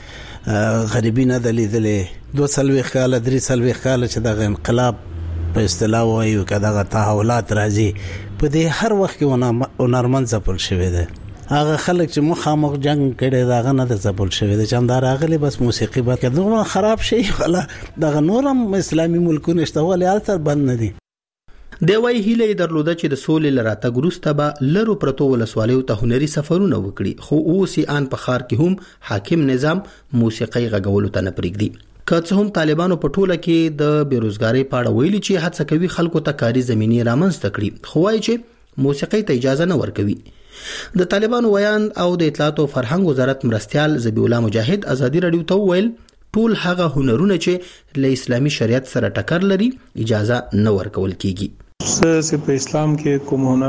موږ غریبی نه دلیدلې 2 سلوي کال 3 سلوي کال چې د انقلاب په اصطلاح وایو کدا تحولات راځي په دې هر وخت کې ونرمن ځپل شوی دی. هغه خلک چې مخامخ جنگ کړي داغه نه د ځپل شوی دی، چمدار اغلی بس موسیقي بد کړه خراب شي ولا دغه نورم اسلامي ملکونه شته ولې التر بند نه دي.
د وای هیله درلوده چې د سولې لراته ګروسته به لرو پرتو ولسوالیو ته هنري سفرونه وکړي، خو اوس ان په خار کې هم حاکم نظام موسیقي غږولو ته نه پرېږدي. که څه هم طالبانو په ټوله کې د بیروزګاری په اړه ویلي چې هڅه کوي خلکو ته کاري زمينې رامنځته کړي، خو وايي چې موسیقي ته اجازه نه ورکوي. د طالبانو ویان او د اطلاعات او فرهنګ وزارت مرستيال ذبیح الله مجاهد ازادي رادیو ته ویل ټول هغه هنرونه چې له اسلامي شریعت سره ټکر لري اجازه نه ورکول کیږي.
چې په اسلام کې کوم هنر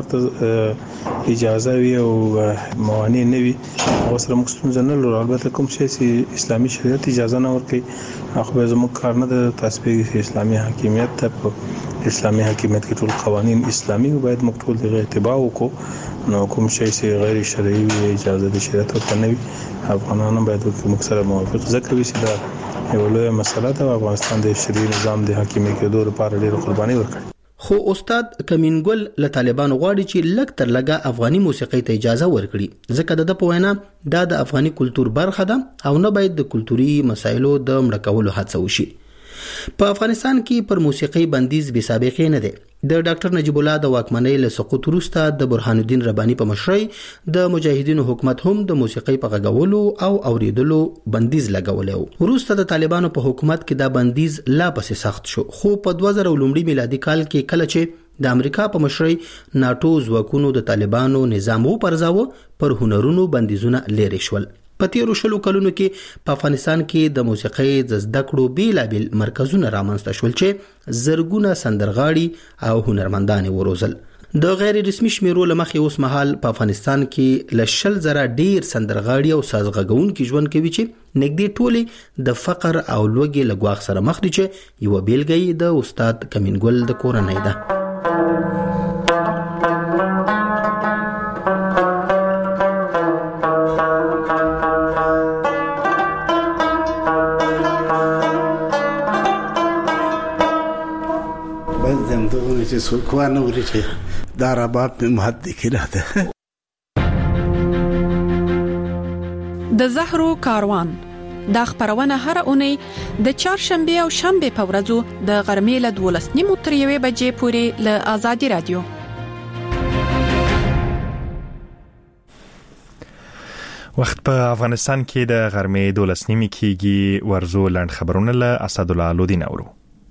ته اجازه وي او موانع نه وي او سره مخصوص نه لري، البته کوم شی چې اسلامي شریعت اجازه نه ورکوي خو به زموږ کار نه د تثبیت اسلامي حاکمیت ته اسلامي حاکمیت کې ټول قوانين اسلامي باید موږ ټول دغه اتباع وکړو، نو کوم شی چې غیر شرعي وي اجازه د شریعت ورته نه وي افغانانو باید موږ سره موافق ځکه وي چې دا یو لوی مسله ده. افغانستان د شرعي نظام د حاکمیت کېدو لپاره ډېر قرباني ورکړي.
خو استاد کمینګل له طالبانو غواړي چې لږ تر لږه افغاني موسیقي ته اجازه ورکړي، ځکه د په وینا دا د افغاني کلچر برخه ده او نه باید د کلتوري مسایلو د مړه کولو هڅه وشي. په افغانستان کې پر موسیقي بندیز بې سابقه نه دی. د ډاکټر نجیب الله د واکمنۍ له سقوط وروسته د برهان الدین رباني په مشرۍ د مجاهدینو حکومت هم د موسیقي په غږولو او اوریدلو بندیز لګولی و. وروسته د طالبانو په حکومت کې دا بندیز لا پسې سخت شو، خو په 2000 میلادي کال کې کله چې د امریکا په مشرۍ ناتو ځواکونو د طالبانو نظام وپرځاوه پر هنرونو بندیزونه لري شول. په تیرو 20 کلونو کې په افغانستان کې د موسیقۍ د زده کړو بیلابل مرکزونه رامنځته شول چې زرګونه سندرغاړي او هنرمندان وروزل. د غیر رسمي شمیرو لمخې اوس مهال په افغانستان کې ل 20,000 ډیر سندرغاړي او سازغږونکي ژوند کوي چې نږدې ټولي د فقر او لوږې له ګواښ سره مخ دي، چې یو بیلګه د استاد کمینګل د کورنۍ ده.
چې څوک وانه وري چې دا رباب په مهد کې راته
د زهرو کاروان. دا خبرونه هر اونۍ د چهارشنبه او شنبه په ورځو د غرمې له 12:30 تر 1 بجې پورې له آزادي رادیو.
وخت په افغانستان کې د غرمې 12:30 کېږي. ورزو لاند خبرونه له اسدالله لودین اورو.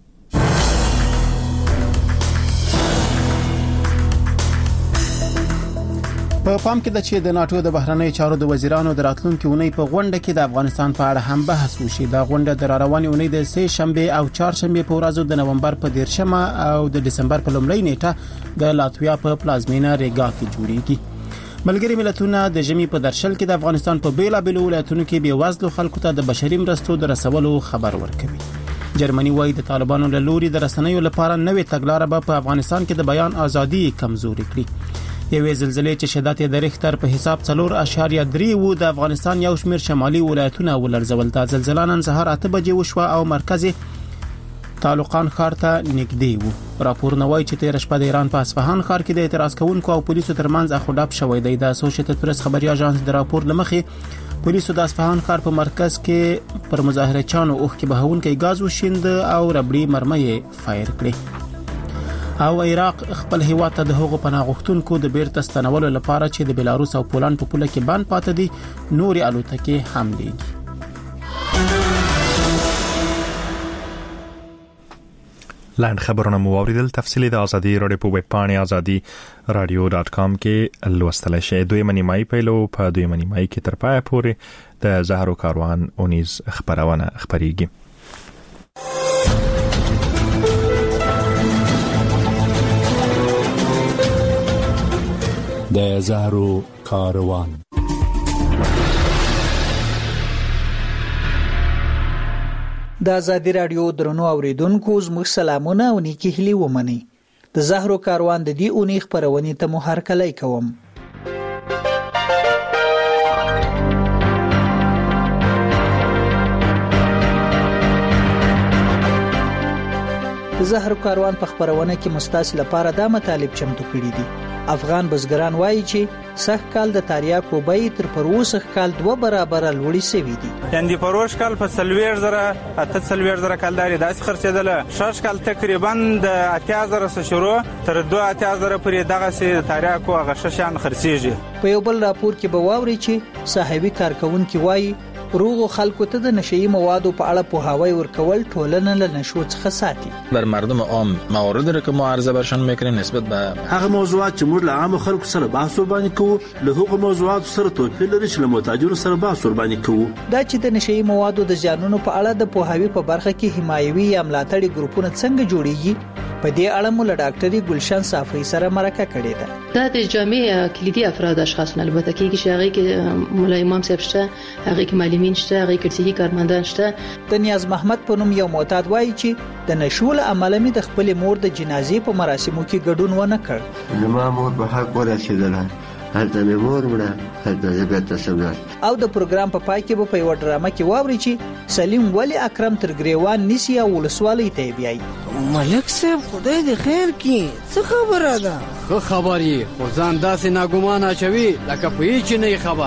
په پام کې د چې د ناتو د بهرنی چارو د وزیرانو د راتلونکي اونۍ په غونډه کې د افغانستان په اړه هم بحث وشي. دا غونډه د روانې اونۍ د سه شنبه او چهارشنبه په ورځو د نومبر په 13 او د دسمبر په لومړۍ نیټه د لاتویا په پلازمینه ریګا کې جوړیږي. ملګری ملتونه د ژمي په درشل کې د افغانستان په بیلابېلو ولایتونو کې بېوزلو خلکو ته د بشري مرستو د رسولو خبر ورکوي. جرمني وايي د طالبانو له لوري د رسنیو لپاره نوې تګلارې به په افغانستان کې د بیان ازادي کمزوري کړي. یوې زلزلې چې شدت یې د ریختر په حساب 4.3 و د افغانستان یو شمېر شمالي ولایتونه ولړزول. دا زلزلہ نن سهار 8 بجې وشوه او مرکز تعلقان ښار ته نږدې و. راپورونه وايي چې تیر شپه د ایران په اصفهان ښار کې د اعتراض کوونکو او پولیسو ترمنځ اخوډاب شوی دی. د اسوسییټډ پریس خبري اژانس د راپور لمخې پولیسو د اصفهان ښار په مرکز کې پر مظاهرچیانو اوښ کې بهونکي غاز وشیند او ربړي مرمۍ فایر کړې. او عراق خپل هیواد ته د هغو پناه غوښتونکو د بیرته ستنولو لپاره چې د بلاروس او پولند په پوله کې بند پاتې دي نوري الوتکې هم لیږي.
لاند خبرونه مو اوریدل. تفصیلی د ازادي رادیو په ویب پاڼه azadi.radio.com کې لوستل شي. دوی منیمای پیلو په دوی منیمای کې تر پای پورې د زهرو کاروان اونیز خبرونه خبريږي.
د زهرو کاروان.
د آزادي رادیو درنو اوریدونکو زموږ سلامونه او نیکی هیلې ومنئ. د زهرو کاروان د دې اونۍ خبرونه ته مو هرکلی کوم. د زهرو کاروان په خبرونه کې مستاسل لپاره دا مطالب چمتو کړی دي. افغان بزګران وایي چې سخت کال د تریاکو بیې تر پروسه کال 2 برابر لوړې شوې دي.
یعنی پروش کال په 40,000 کالداري داسې خرڅېدله. شش کال تقریبا د 80,000 شروع تر 2,000 پورې دغه سي تریاکو هغه ششان خرڅېږي.
په یو بل راپور کې به واوري چې صاحبي کارکونکو وایي روغو خلکو ته د نشئی موادو په اړه پوهاوی ورکول ټولنه له نشو څخه ساتي.
بر مردم عام موارد را که معارضه برشان میکنیم نسبت به
هغه موضوعات چې موږ له عام خلکو سره بحث ورباندې کوو له هغو موضوعاتو سره توپیر لري چې له متاجرو سره بحث ورباندې کوو.
دا چې د نشئی موادو د زیانونو په اړه د پوهاوی په برخه کې حمایوي یا ملاتړي ګروپونه څنګه جوړیږي په دې اړه مو له ډاکټري ګلشن صافي سره مرکه کړې ده.
دا د جامع کلیدي افراد اشخاص نه البته کې چې هغه کې مولا امام صاحب شته، هغه کې معلمین شته، هغه کې صحي کارمندان شته.
د نیاز محمد په نوم یو معتاد وایي چې د نشول عمل می د خپل مور د جنازې په مراسمو کې ګډون ونه کړ.
زما مور په حق ورسېدله، هلته مې مور مړه، هلته زه بیرته شم.
او د پروګرام په پای کې به په یو ډرامه کې واوري چې سلیم ولی اکرم تر ګریوان نسی او ولسوالۍ ته بیاي.
ملک صاحب خدای دې خیر کړي، څه خبره ده؟
خو خبري خو ځان داسې ناګومان اچوي لکه په هیڅ نه خبر.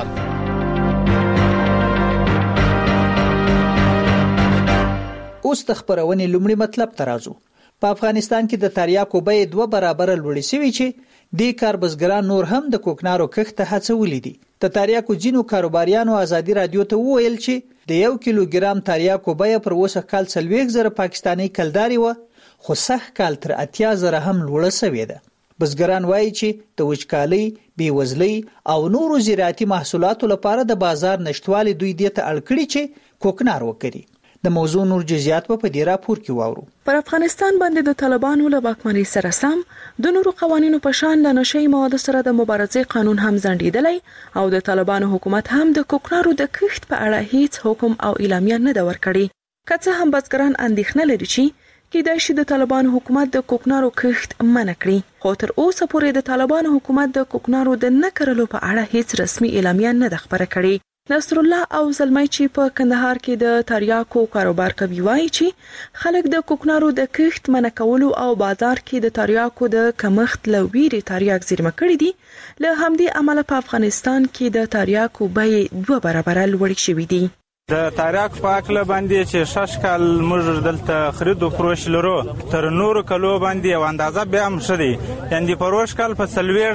اوس د خبرونې لومړی مطلب ترازو. په افغانستان کې د تریاکو بیې 2 برابر لوړې شوې چې د کار بزګران نور هم د کوکنارو کښت هڅولې دي. د تریاکو جنو کاروباریانو آزادي رادیو ته وویل چې د 1 کیلوګرام تریاکو بیه پر اوسه کال 40,000 پاکستاني کلداري و، خو سخت کال تر 80,000 هم لوړه شوې ده. بزګران وایي چې د وچکالۍ، بیوزلۍ او نورو زراعتي محصولاتو لپاره د بازار نشټوالي دوی دې ته اړ کړي چې کوکنار وکړي. د موضوع نور جزئیات په دې راپور کې واورو.
پر افغانستان باندې د طالبانو له واکمنۍ سره سم د نورو قوانینو په شان د نشئی موادو سره د مبارزې قانون هم ځنډیدلی او د طالبانو حکومت هم د کوکنارو د کښت په اړه هیڅ حکم او اعلامیه نه ده ورکړې. که څه هم بزګران اندېښنه لري چې کېدای شي د طالبانو حکومت د کوکنارو کښت منع کړي، خو تر اوسه پورې د طالبانو حکومت د کوکنارو د نه کرلو په اړه هیڅ رسمي اعلامیه نه ده خبره کړې. نصر الله او زلمی چې په کندهار کې د تریاکو کاروبار کوي وایي چې خلک د کوکنارو د کښت منع کولو او بازار کې د تریاکو د کمښت لویری تریاک زیرمه کړی دي. له همدې امله په افغانستان کې د تریاکو بیې 2 برابره لوړې شوې دي.
د تریاک په اکله باندې چې 6 کال موږ دلته خرید او فروش لرو تر نورو کلو باندې یو اندازه بیا هم شدي، یعنی په فروش کال په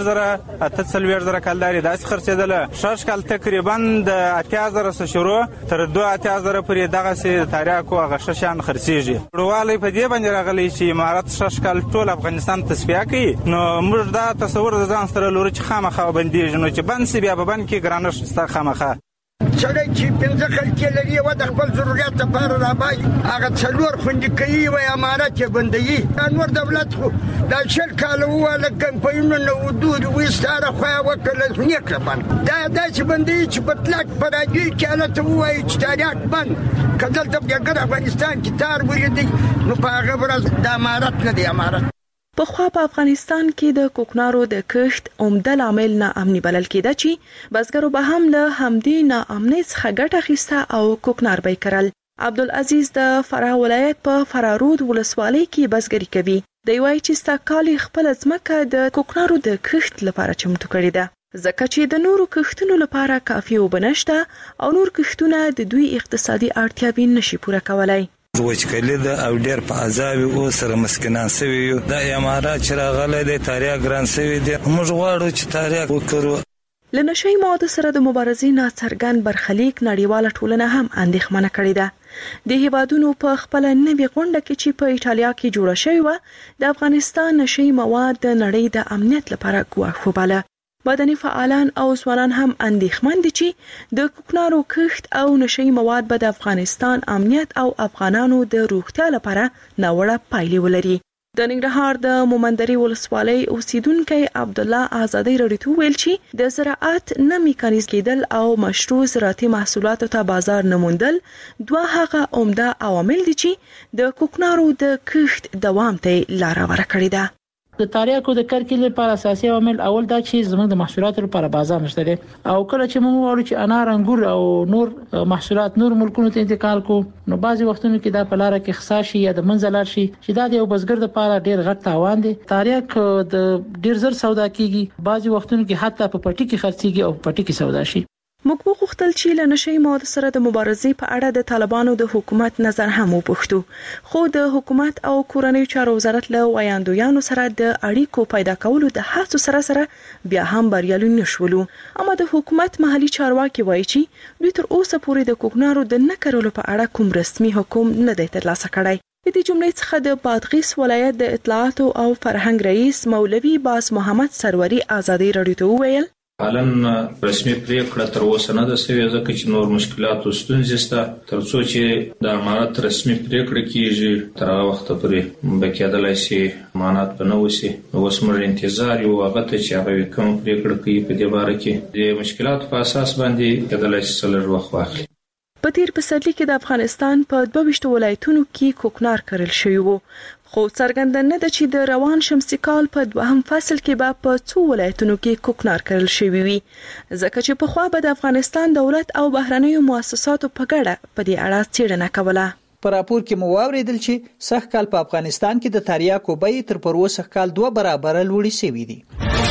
40,000 کالداري داسې خرڅېدله. 6 کال تقریبا د 80,000 شروع تر 2,000 پورې دغه سي تریاکو هغه ششان خرڅېږي. وروالی په دې باندې راغلی چې امارات 6 کال ټول افغانستان تصفیه کوي، نو موږ دا تصور د ځان سره لرو چې خامخا بندېږي، نو چې بند سي بیا به بند کې ګرانش ستا خامخا
سړی چې 5 خلکې لري و د خپل ضرورت لپاره رابایي هغه 4 خوندې کوي و امارات یې بندوي. نور دولت خو دا 10 کاله وواله کمپاینونه ودود وایستاره خو یې وکړله نیکړه بند. دا داسې بندوي چې په طلاق په راډیو کې هلته ووایي چې تریاک بند، که دلته بېګر افغانستان کې تار ولیدئ نو په هغه ورځ د امارت نه دی امارت.
پخوا په افغانستان کې د کوکنارو د کښت عمده لامل ناامني بلل کېده چې بزګرو به هم له همدې ناامنۍ څخه ګټه اخیسته او کوکنار به یې کرل. عبدالعزیز د فراه ولایت په فرارود ولسوالۍ کې بزګري کوي. دی وایي چې ستا کال خپل ځمکه د کوکنارو د کښت لپاره چمتو کړې ده، ځکه چې د نورو کښتونو لپاره کافي اوبه نشته او نور کښتونه د دوی اقتصادي اړتیاوې نشي پوره کولای.
وچکلي ده او ډېر په عذاب او سره مسکینان سوي یو. د امارات چې راغلی دی تریاک ګران سوي دی، موږ غواړو چې تریاک وکړو.
له نشهیي موادو سره د مبارزې ناڅرګند برخلیک نړیواله ټولنه هم اندېښمنه کړې ده. د هیوادونو په خپله نوې غونډه کې چې په ایټالیا کې جوړه شوې وه د افغانستان نشهیي مواد د نړۍ د امنیت لپاره ګواښ وباله. مدني فعالان او ځوانان هم اندېښمن دي چې د کوکنارو کښت او نشهیي مواد به د افغانستان امنیت او افغانانو د روغتیا لپاره ناوړه پایلې ولري. د ننګرهار د مومندرې ولسوالۍ اوسیدونکی عبدالله آزادۍ راډیو ته ویل چې د زراعت نه میکانیز کېدل او مشروع زراعتي محصولاتو ته بازار نه موندل 2 هغه عمده عوامل دي چې د کوکنارو د کښت دوام ته لار هواره کړې ده.
د تریاکو د کرکیل لپاره اساسي عوامل اول دا چې زموږ د محصولاتو لپاره بازار نشته دی، او کله چې موږ وایو چې انار، انګور او نور محصولات نور ملکونو ته انتقال کو نو بعضي وختونو کې دا په لار کې خسار شي یا د منځ لار شي چې دا د یو بزګر لپاره ډیر غټ تاوان دی. تریاک د ډیر زر سودا کیږي، بعضي وختونو کې حتی په پټي کې خرڅيږي او پټي کې سودا شي.
موږ وغوښتل چې له نشهیي موادو سره د مبارزې په اړه د طالبانو د حکومت نظر هم وپوښتو، خو د حکومت او کورنیو چارو وزارت له ویاندویانو سره د اړیکو پیدا کولو د هڅو سره بیا هم بریالي نشولو. اما د حکومت محلي چارواکي وایي چې دوی تر اوسه پورې د کوکنارو د نه کرلو په اړه کوم رسمي حکم نه دی ترلاسه کړی. د دې جملې څخه د بادغیس ولایت د اطلاعاتو او فرهنګ رئیس مولوي باز محمد سروري آزادۍ راډیو ته وویل
حالن رسمي پریکړه تر اوسه نه ده شوې، ځکه چې نور مشکلات او ستونزې شته. ترڅو چې د امارات رسمي پریکړه کیږي تر هغه وخت پورې به کېدلای شي امانات به نه وشي. نو اوس موږ انتظار یو هغه ته چې هغه کوم پریکړه کوي په دې باره کې د مشکلات په اساس باندې کېدلای شي څلور وخت واخلي.
په تیر پسرلي کې د افغانستان په 22 ولایتونو کې کوکنار کرل شوی وو، خو څرګنده نه ده چې د روان شمسي کال په 2م فصل کې به په 2 ولایتونو کې کوکنار کرل شوی وي، ځکه چې پخوا به د افغانستان دولت او بهرنیو مؤسساتو په ګډه په دې اړه څېړنه کوله.
په راپور کې مو واوریدل چې سږ کال په افغانستان کې د تریاکو بیې تر پروسه کال 2 برابره لوړې شوې دي.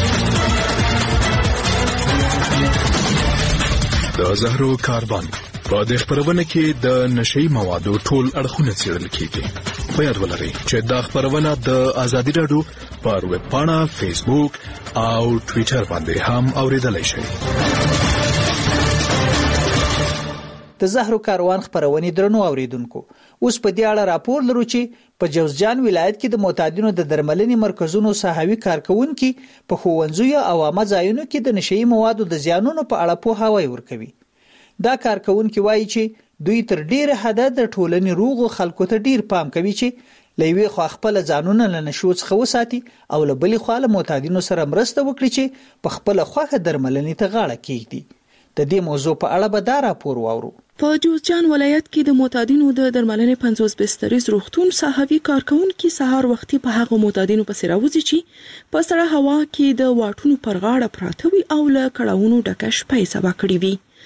د زهرو کاروان په دې خبرونه کې د نشئی موادو ټول اړخونه څېړل کیږي. په یاد ولرئ چې دا خبرونه د ازادي راډیو پر ویب پاڼه، فیسبوک او ټوئیټر باندې هم اوریدلای شئ.
د زهرو کاروان خبرونه درنو اوریدونکو، اوس په دې اړه راپور لرو چې په جوزجان ولایت کې د معتادینو د درملنې مرکزونو صحوي کارکونکو په ښوونځیو او عامه ځایونو کې د نشئی موادو د زیانونو په اړه پوهاوی ورکوي. دا کارکونکو وایي چې دوی تر ډیره حده د ټولنې روغو خلکو ته ډیر پام کوي چې لوی خو خپل ځانونه له نشو څخه وساتي او له بلې خوا له معتادینو سره مرسته وکړي چې په خپل خوخه درملنې ته غاړه کېږدي. د دې موضوع په اړه به دا راپور واورو.
په جوزجان ولایت کې د معتادینو د درملنې 50 بستریز روغتون صحوي کارکونکو سهار وختي په هغه معتادینو پسې راوځي چې په سړه هوا کې د واټونو پر غاړه پراته وي او له کړهونو ډکه شپه سبا کړی وي.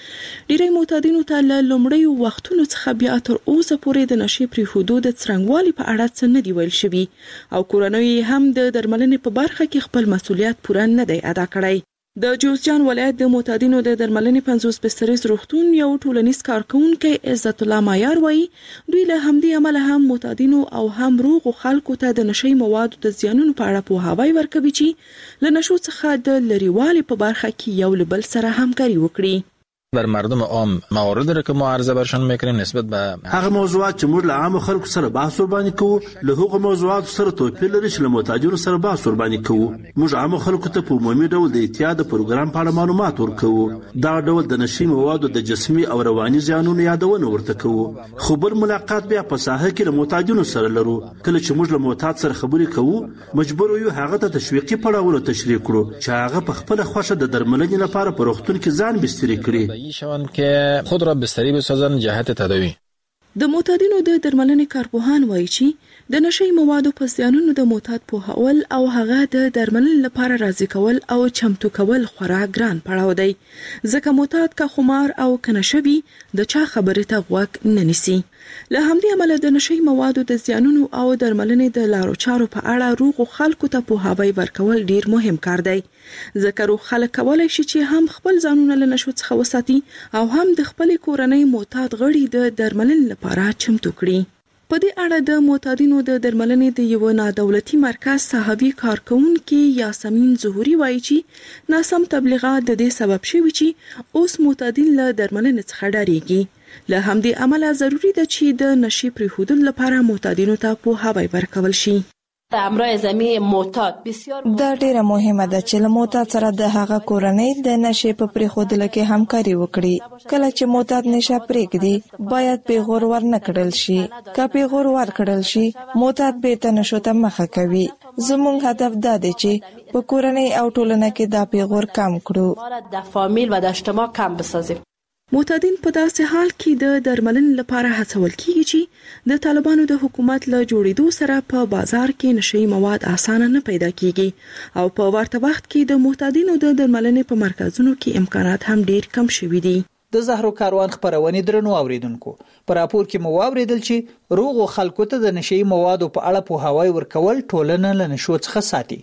ډیری معتادینو ته له لومړیو وختونو څخه بیا تر اوسه پورې د نشي پرې حدود څرنګوالي په اړه څه نه دی ویل شوی او کورنۍ هم د درملنې په برخه کې خپل مسؤلیت پوره نه دی ادا کړی. د جوزجان ولایت د معتادینو د درملنې 50 بستریز روغتون یو ټولنیز کارکونکي عزت الله مایار وایي دوی له همدې امله هم معتادینو او هم روغ خلکو ته د نشي موادو د زیانونو په اړه پوهاوی ورکوي چې له نشو څخه د لریوالي په برخه کې یو له بل سره همکاري وکړي.
بر مردم عام موارد را که ما عرضه برشان میکنیم نسبت به
هغه موضوعات چې موږ له عام خلکو سره بحث ورباندې کوو له هغو موضوعاتو سره توپیر لري چې له معتادینو سره بحث ورباندې کوو. موږ عام خلکو ته په عمومي ډول د احتیاط د پروګرام په اړه معلومات ورکوو. دا ډول د نشي موادو د جسمي او رواني زیانونو یادونه ورته کوو. خو بل ملاقات بیا په ساحه کې له معتادینو سره لرو. کله چې موږ له معتاد سره خبرې کوو مجبور یو هغه ته تشویقي پړاوونه تشریح کړو چې هغه په خپل خوښه د درملنې لپاره په روغتون کې ځان بستري کړي
که خود را بستری بسازن جهت تداوی.
د معتادینو د درملنې کارپوهان وایي چې د نشي موادو په زیانونو د معتاد پوهول او هغه د درملنې لپاره راضي کول او چمتو کول خورا ګران پړاو دی ځکه معتاد که خمار او که نشوي د چا خبرې ته غوږ نه نیسي. له همدې امله د نشي موادو د زیانونو او درملنې د لارو چارو په اړه روغ خلکو ته پوهاوی ورکول ډیر مهم کار دی ځکه روغ خلک کولای شي چې هم خپل ځانونه له نشو څخه وساتي او هم د خپل کورنۍ معتاد غړي د درملنې لپاره چمتو کړي. په دې اړه د معتادینو د درملنې د یو نادولتي مرکز صحابي کارکونکي یاسمین ظهوري وایي چې ناسم تبلیغات د دې سبب شوی چې اوس معتادین له درملنې څخه ډاریږي. له همدې امله ضروری ده چې د نشي پرېښودلو لپاره معتادینو ته پوهاوی ورکول شي.
دا ډیره مهمه ده چې له معتاد سره د هغه کورنۍ د نشي په پرېښودلو کې همکاري وکړي. کله چې معتاد نشه پرېږدي باید پیغور ورنه کړل شي. که پیغور ورکړل شي معتاد بیرته نشو ته مخه کوي. زموږ هدف دا دی چې په کورنۍ او ټولنه کې دا پیغور کم کړو.
معتادین په داسې حال کې د درملنې لپاره هڅول کیږي چې د طالبانو د حکومت له جوړېدو سره په بازار کې نشي مواد اسانه نه پیدا کیږي او په ورته وخت کې د معتادینو د درملنې په مرکزونو کې امکانات هم ډیر کم شوي دي.
د زهرو کاروان خبرونه درنو اوریدونکو پر راپور کې مو اوریدل چې روغ خلکو ته د نشي موادو په اړه پوهاوی ورکول ټولنه له نشو څخه ساتي.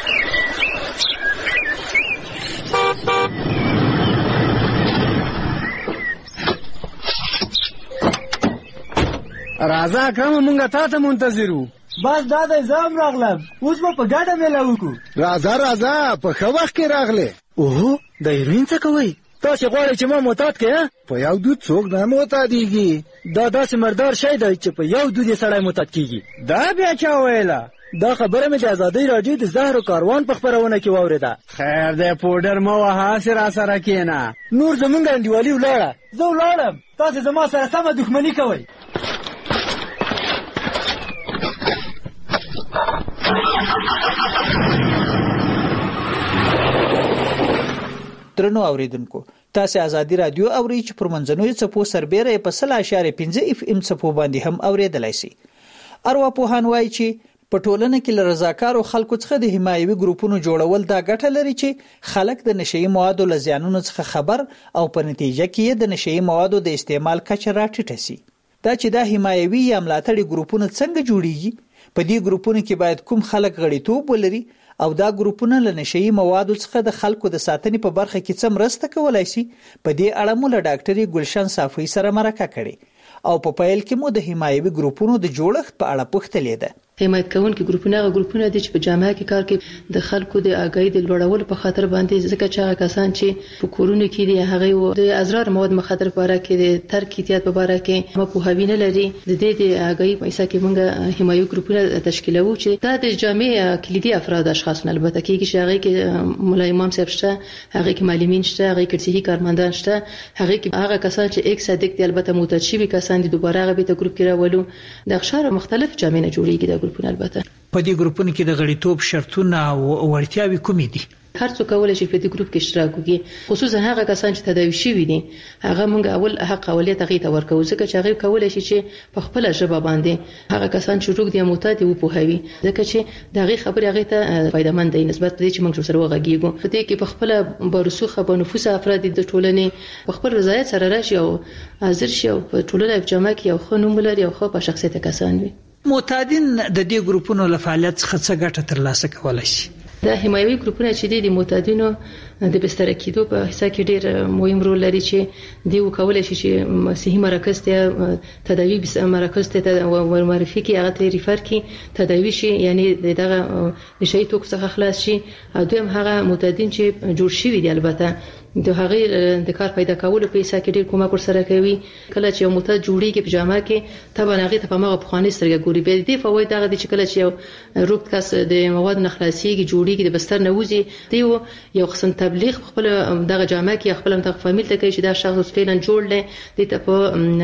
راځه کوم مونږه تاسو منتظرو.
بس دا د زام راغلم اوس په ګډه مېلا وکړو.
راځه په خو وخت کې راغله.
اوه د هیروین څه کوي؟
تاسو غواړئ چې ما معتاد کړئ؟ په یو دود څوک نه معتادیږي.
دا داسې مردار شی دی چې په یو دود سړی معتاد کیږي.
دا بیا چا ویله؟
دا خبره مې د ازادۍ راډیو د زهرو کاروان په خبرونه کې واوریده.
خیر دی پودر مو وها سره کېنه.
نور زمونږ انډیوالي ولاړه. زه ولاړم تاسو زما سره سمه دښمني کوئ.
درنو اوریدونکو تاسو ازادي رادیو اوري چې پر منځنوي څپو سربېره په 0.5 FM څپو باندې هم اوریدلای شي. ارواپوهان وایي چې په ټولنه کې له رضاکارو خلکو څخه د حمایوي ګروپونو جوړول دا ګټه لري چې خلک د نشي موادو له زیانونو څخه خبر او په نتیجه کې د نشي موادو د استعمال کچه راټیټه شي. دا چې د حمایوي یا ملاتړي ګروپونو څنګه جوړیږي؟ په دې ګروپونو کې باید کوم خلک غړیتوب ولري او دا ګروپونه له نشي موادو څخه د خلکو د ساتنې په برخه کې څه مرسته کولای شي؟ په دې اړه مو له ډاکټري ګلشن صافي سره مرکه کړې او په پیل کې مو د حمایوي ګروپونو د جوړښت په اړه پوښتلې ده.
حمایت کوونکي ګروپونه دي چې په جامعه کې کار کوي د خلکو د آگاهی د لوړولو په خاطر باندې ځکه چې هغه کسان چې په کورونو کې دي هغه د ازرار مواد مخاطر په اړه کې د ترک احتیاط په اړه کې مپوهاوی نه لري. د دې د آگاهی په اساس کې موږ حمایوي ګروپونه تشکیلوو چې دا د جامعه کلیدي افراد اشخاص نه البته کې هغه کې مولا امام صاحب شته، هغه کې معلمین شته، هغه کې صحي کارمندان شته، هغه کې هغه کسان چې یک صدق دي البته معتاد شوي کسان دي دوباره هغه به ته ګروپ کې راولو. د اشخاص مختلف جامعه جوړیږي د ګروپونه. البته
په دې ګروپونو کې د غړیتوب شرطونه او وړتیاوې کومې دي؟
هر څوک کولای شي په دې ګروپ کې اشتراک وکړي، خصوصا هغه کسان چې تداوي شوي دي. هغه موږ اول حق اولیت هغه ته ورکوو، ځکه چې هغه کولای شي چې په خپل ژبه باندې هغه کسان چې روغ دي معتاد دي وپوهوي، ځکه چې دغه خبره هغه ته فائدمن دی نسبت دې چې موږ سره وغږیږو. په دې کې په خپل برسوخه بنفوس افراد د ټولنې په خپل رضایت سره راشي او حاضر شي او په ټولنه جامع کې یو ښه نوم ولري او ښه په شخصیت کسان وي.
معتادین د دې ګروپونو له فعالیت څخه څه ګټه ترلاسه کولای شي؟
دا حمایوي ګروپونه چې د معتادینو د بستر کېدو په حصہ کې ډېر مهم رول لري، چې دی وکولای شي چې صحي مرکز ته تداوی مرکز ته ورمعرفي کې هغه ته ریفر کې تداوی شي، یعنی دغه نشي توک څخه خلاص شي. او دویم هغه معتادین چې جوړ شوي دي البته د هغه د کار پیدا کولو په حصہ کې ډېر کومک ورسره کوي. کله چې یو معتاد جوړیږي په جامعه کې طبعا هغه ته په مغه پخوانی سترګې ګوري، به دې فواید هغه چې کله چې یو روغ کس د مواد نخلاصيږي جوړیږي د بستر نه وځي، دی یو قسم تبلیغ خپل دغه جامعه کې خپل دغه فامیل ته کوي چې دا شخص فعلا جوړ دی، د ته په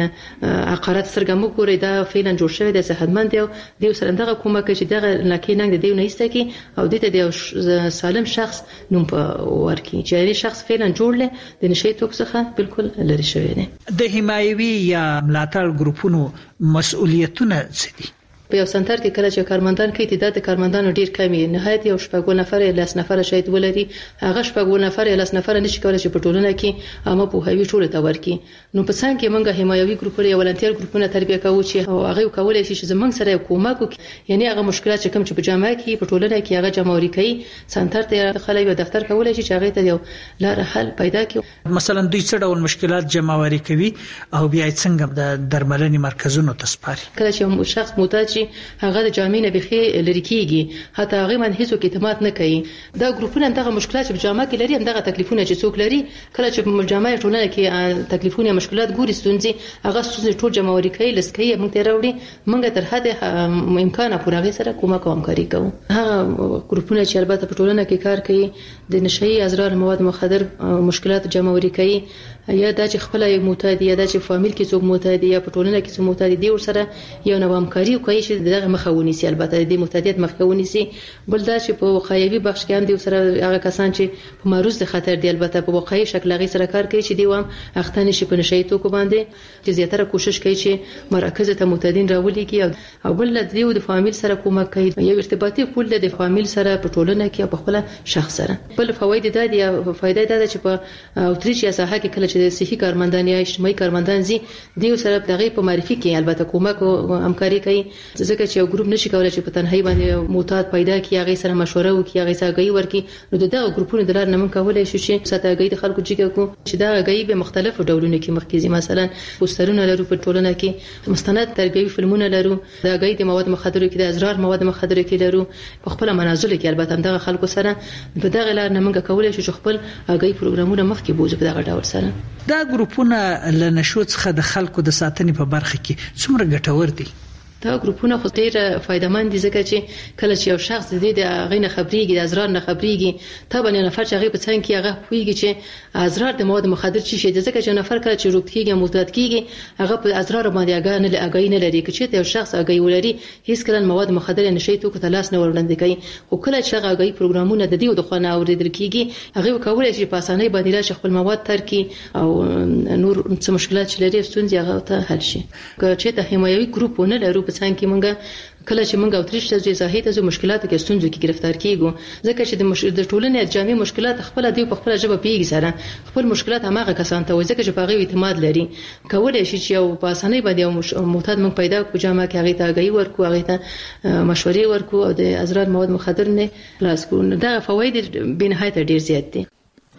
عقارت سترګې مو ګوري دا فعلا جوړ شوی دی، صحتمند دی، دی سره دغه کومک چې دغه لکه ننګ دی نه ایسته کی او د ته د سالم شخص نوم په ورکی چې هغه شخص فعلا جوړل د نشي توک څخه بالکل لري شوی دی.
د حمایوي یا ملاتړ ګروپونو مسؤلیتونه څه دي؟
په یو سنټر کې کله چې کارمندان کې تعداد کارمندانو ډیر کم وي، نهایت یو شپږ نفر یا لس نفر شاید ولري، هغه شپږ نفر یا لس نفر نشي کولای چې په ټولنه کې عامه پوهاوی ټول ته ورکړي. نو په څنګه کې موږ حمایوي ګروپونه یا ولنټیر ګروپونه تربیه کوو چې هغه کولای شي چې زمونږ سره کومک وکړي، یعنی هغه مشکلات چې کوم چې په جامعه کې په ټولنه کې هغه جمعوري کوي، سنټر ته داخله یو دفتر کولای شي چې هغه ته یو لار حل پیدا کړي.
مثلا دوی څه ډول مشکلات جمعوري کوي او بیا څنګه د درملنې مرکزونو ته سپاري؟
کله چې یو شخص معتاد شي هغه جامعه بخي لري کیږي، حتی هغه من هیڅ اعتماد نه کوي. دا ګروپونه دغه مشکلات چې جامعه کې لري، دغه تکلیفونه چې څوک لري، کله چې په جامعه ټولنه کې تکلیفونه مشکلات ګوري ستونزې، هغه ستونزې ټول جمعوري کوي، لسکي موږ ته راوړي، موږ تر حد امکانه پوره سره کومک او همکاري کوو. هغه ګروپونه چې البته په ټولنه کې کار کوي د نشئی ازرار مواد مخدر مشکلات جمعوري کوي، یا دا چې خپل معتاد یا دا چې فامیل کې څوک معتاد یا په ټولنه کې څوک معتاد دی ورسره یو نو همکاري کوي چې دغه مخاوني سي، البته د معتادیت مخاوني سي. بل دا چې په وقایوي بخش کې هم دی سره هغه کسان چې په معروض د خطر دی، البته په وقایي شکل هغه سره کار کوي چې دی وام اختنه شي په نشئی توکو باندې، چې زیاتره کوشش کوي چې مراکز ته معتادین راولي او بل د دیو د فامیل سره کومک کوي، یو ارتباطي پول د فامیل سره په ټولنه کې په خپل شخص سره. بل فواید دا دي، فائدې دا چې په اوتریچ یا ساحه کې کله چې صحي کارمندان یا اجتماعي کارمندان زی دیو سره دغه په معرفي کې البته کومک او همکاري کوي، ځکه چې یو ګروپ نشي کولای چې په تنهایی باندې معتاد پیدا کړي، هغه سره مشوره وکړي، هغه سره غي ورکړي. نو دغه ګروپونه د لار نه من کولای شي چې ساتهګي د خلکو جګه کو چې دا غي به مختلفو ډولونو کې مرکزي، مثلا پوسټرونه لرو په ټولنه کې، مستند تربیوي فلمونه لرو، دا غي د مواد مخدر کې د ازرار مواد مخدر کې لرو په خپل منازل کې، البته دغه خلکو سره په دغه لار نه من کولای شي چې خپل غي پروګرامونه مخکې بوزو په دغه ډول سره.
دا ګروپونه لنشو څخه د خلکو د ساتنې په برخه کې څومره ګټور دي؟
دا ګروپونه خو ډېر فائدمن دي، ځکه چې کله چې یو شخص د غي نه خبريږي، د ازرار نه خبريږي، طبعا یو نفر چې هغه په څنګه کې هغه پويږي چې ازرار د مواد مخدر چی شي، ځکه چې نفر کله چې روغتيږي معتاد کیږي هغه په ازرار باندې هغه نه لري، چې یو شخص هغه ولري هیڅ کله مواد مخدر نشي توکو ته لاس نه وړاندې کوي. خو کله چې هغه پروګرامونه د دیو د خانه اوریدل کیږي، هغه کولای شي په اسانۍ باندې راشي خپل مواد ترکي او نور څه مشکلات چې لري ستونزې هغه ته حل شي. چې ته حمایوي ګروپونه لرو په څنګه کې مونږ کله چې مونږ اوتریش ته ځای ته مشکلاتو کې ستونزو کې گرفتار کیږو، ځکه چې د ټولنې جامع مشکلات خپل دی په خپل ژبه پیږي سره خپل مشکلات هغه کسان ته وځي چې په هغه اعتماد لري، کولای شي چې یو په اسانۍ باندې معتاد مونږ پیدا کو جامع کې هغه ته غي ورکو، هغه ته مشورې ورکو او د ازرار مواد مخدر نه خلاص کو. دا فواید به نهایت ډیر زیات دي.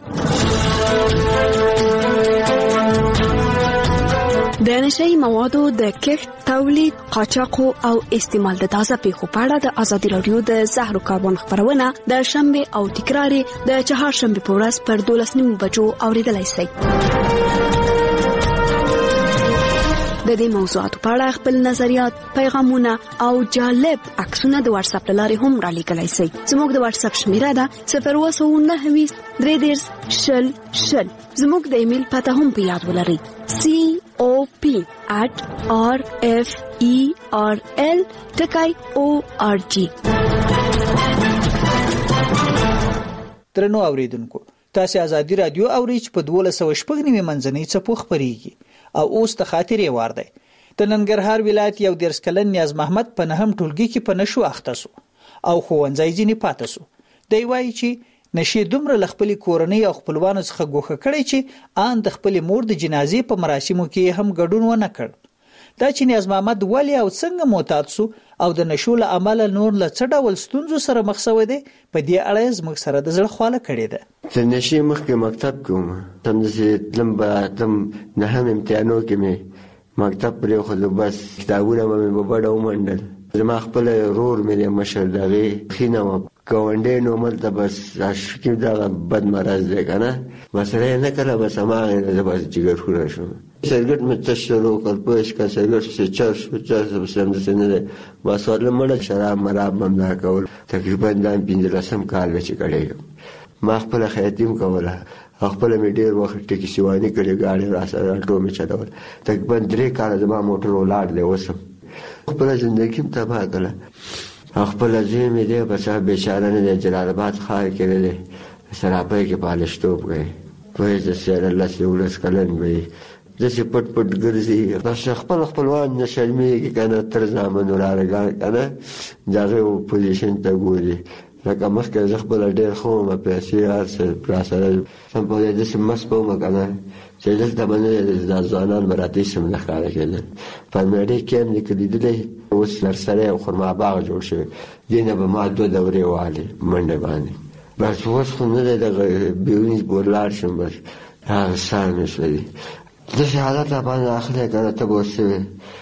د نشئی موادو د کښت، تولید، قاچاق او استعمال د تازه پیښو په اړه د ازادي رادیو د زهر کاربن خبرونه د شنبه او تکرار د چهارشنبه په ورځ پر 12:30 بجو اوریدلای شئ. د دې موضوعاتو په اړه خپل نظریات، پیغامونه او جالب عکسونه د واتس اپ لارې هم را لیکلای شئ. زموږ د واتس اپ شمیره ده 029 330 زموږ د ایمیل پته هم په یاد ولرئ cop@rferl.org.
درنو اوریدونکو تاسو ازادي رادیو اورئ چې په 1290 منځنۍ څپو خبريږي او اوس ته خاطرې وار دی د ننګرهار ولایت یو 13 کلن نیاز محمد په نهم ټولګي کې په نشو اخته سو او ښوونځی ځینې پاتې سو دی وایي چې نشي دومره لخپلې کورنۍ او خپلوانو څخه ګوښه کړی چې ان د خپلې مور د جنازې په مراسمو کې هم ګډون ونه کړ دا چې نیاز محمد ولی او څنګه معتاد سو او د نشو له عمل نور له څه ډول ستونزو سره مخ شوی دی په دې اړه زموږ سره د زړه خواله کړې ده
د نشي مخکې مکتب کوم تم د تم نه هم امتحانو کې مې مکتب پرې خو بس کتابونه مې په بډه ومنډل زما خپل رور مې مشر دغه خینه ګاونډي نو ملته بس عاشقي دا بد مرز دی کنه مسله نه کړه بس ما نه بس جګر خورا شو سرګټ مې تشرو کول پوښ کا سرګټ څه چر سم د سنره واسوال مړ شراب مراب مملا کول تقریبا د 15 کال وچ کړي ما خپل خیاتیم کوله خپل مې ډیر وخت ټکی سیوانی کړي غاړي را سره ټو مې چلول تقریبا 3 کال زما موټر ولاړ دی وسم خپل ژوندۍ کې تباہ کړه خپل ځین مې دی بس بیچاره نه جلال آباد خای کې دی سرابه کې پالشتوب گئے په دې سره الله سيولس کلن وي د څه پټ پټ ګرځي بس خپل خپلوان نشلمي کنه تر ځامن ولارګان کنه ځاغه پوزیشن ته ګوري لکه مخکې زه خپل ډېر خو ما پیسې ارسل پراسره سم په دې سم مسپو مګنه چې دلته باندې د ځوانان مراتي سم نه ښکاره کېدل په مېډي کې هم لیکلي اوس سره خرما باغ جوړ شوی دینه به ما 2 دورې والي منډه باندې بس اوس خو نه د بیونی بولار شم بس هغه سال نشلي د حالت باندې اخلي کنه ته بوسه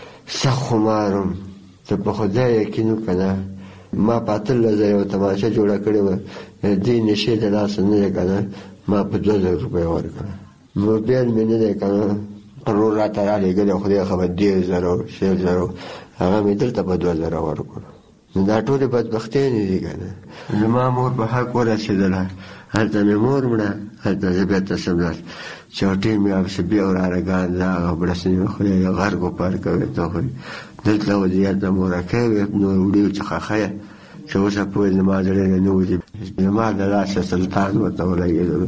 سخمارم ته په خدای یقین کنه ما پاتل لزه یو تماشه جوړه کړې و دې نشي د لاس نه کنه ما په 2000 روپۍ ورکړه نو بیا مې نه کنه قرار را تر لګل خو دې خبر دې زرو شل زرو هغه مې دلته په 2000 ورکړه دا ټول بدبختي نه دي کنه زما مور په حق ورسېدله هلته مې مور مړه هلته بیا تسمل چوټي مې اوس بیا ورارګان دا برسنی خو یې غرغو پر کوي ته خو دلته ودیات د مورکه نو وړي چې خخه چې اوس په دې ما درې نه ودی ما د راشه سلطان وته ولګېدل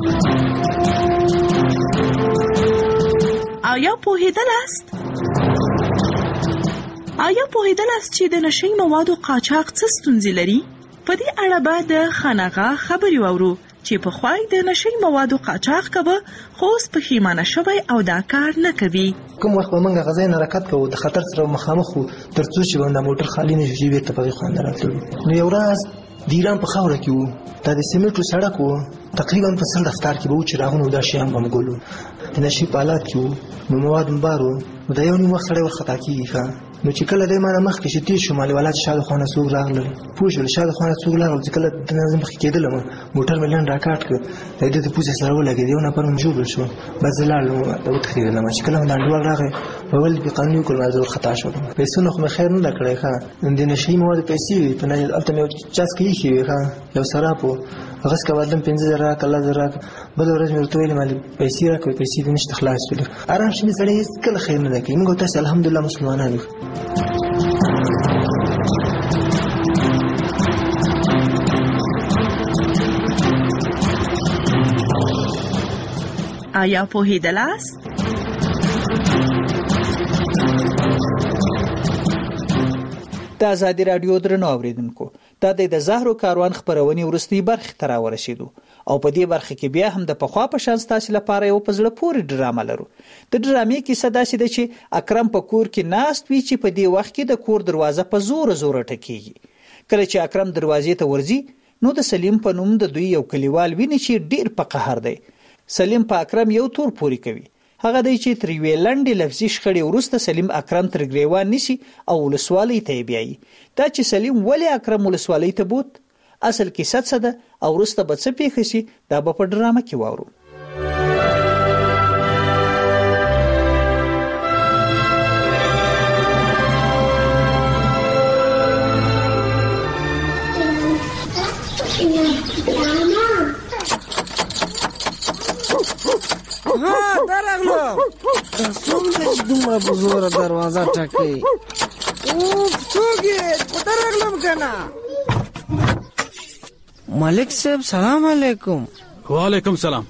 آیا پوهیدل است چې د نشي موادو قاچاق څه ستونزې لري؟ په دې اړه به د خانغه خبري وورو چې په خوای د نشي موادو قاچاق کبه خو اوس پښیمانه شوی او دا کار نه کوي.
کوم وخت موږ غزا نه حرکت کوو د خطر سره مخامخ ترڅو چې باندې موټر خالی نشي بیرته په خوان راتلو. نو یو ورځ د ایران په خاوره کې وو دا د سیمټو سړک وو تقریبا په سل دفتر کې به چې راغونو دا شی هم ګولو د نشي په حالات کې نو مواد مبارو دا یو نیم وخت سره ورخطا کیږي نو چې کله د مانه مخ کې چې تیر شمالي ولایت شاده خانه سوق راغله پوښل شاده خانه سوق راغله چې کله د نظم مخ کېدل موټر مليان راکاټ کړ د دې پوزه سره ولګې یو نه پر موجود شو بس لاله او تخیل ما چې کله لاندول راغی اول په قانوني کول مازه خطا شو پیسې نو خو خیر نه کړی ښا د نشي مواد پیسې په نه الته مې چاس کې شي ښا یو سراپو غس کولم 15000 کله زرا بل ورځ ورته ویل مالي پیسې راکوي پیسې دې نشته خلاص ول آرام شې سړی کله خیر نه کوي موږ ته الحمدلله مسلمانان یو.
آیا پوهیدل است؟
د آزادي رادیو درنو اوریدونکو دا د زهرو کاروان خبرونې ورستي برخه تر ورسېدو او په دې برخه کې بیا هم د پخوا په شان ستاسو لپاره یو پزړه پورې ډرامه لرو. د ډرامې کیسه داسې ده چې اکرم په کور کې ناست وی چې په دې وخت کې د کور دروازه په زور ټکیږي. کله چې اکرم دروازې ته ورځي نو د سلیم په نوم د دوی یو کلیوال ویني چې ډیر په قهر دی. سلیم په اکرم یو تور پوری کوي. هغه دی چې تر وی لنډي لفظي شخړې ورسته سلیم اکرم تر ګریوان نشي او ولسوالۍ ته بیایي. دا چې سلیم ولی اکرم ولسوالۍ ته بوت اصل کیسه څه ده او ورسته به څه پیښ شي دا به په ډرامه کې واورو.
درغلم دا څومره چې دومره په زوره دروازه ټکوي اوف څوک یې درغلم که نه ملک صاحب سلام علیکم.
وعلیکم سلام.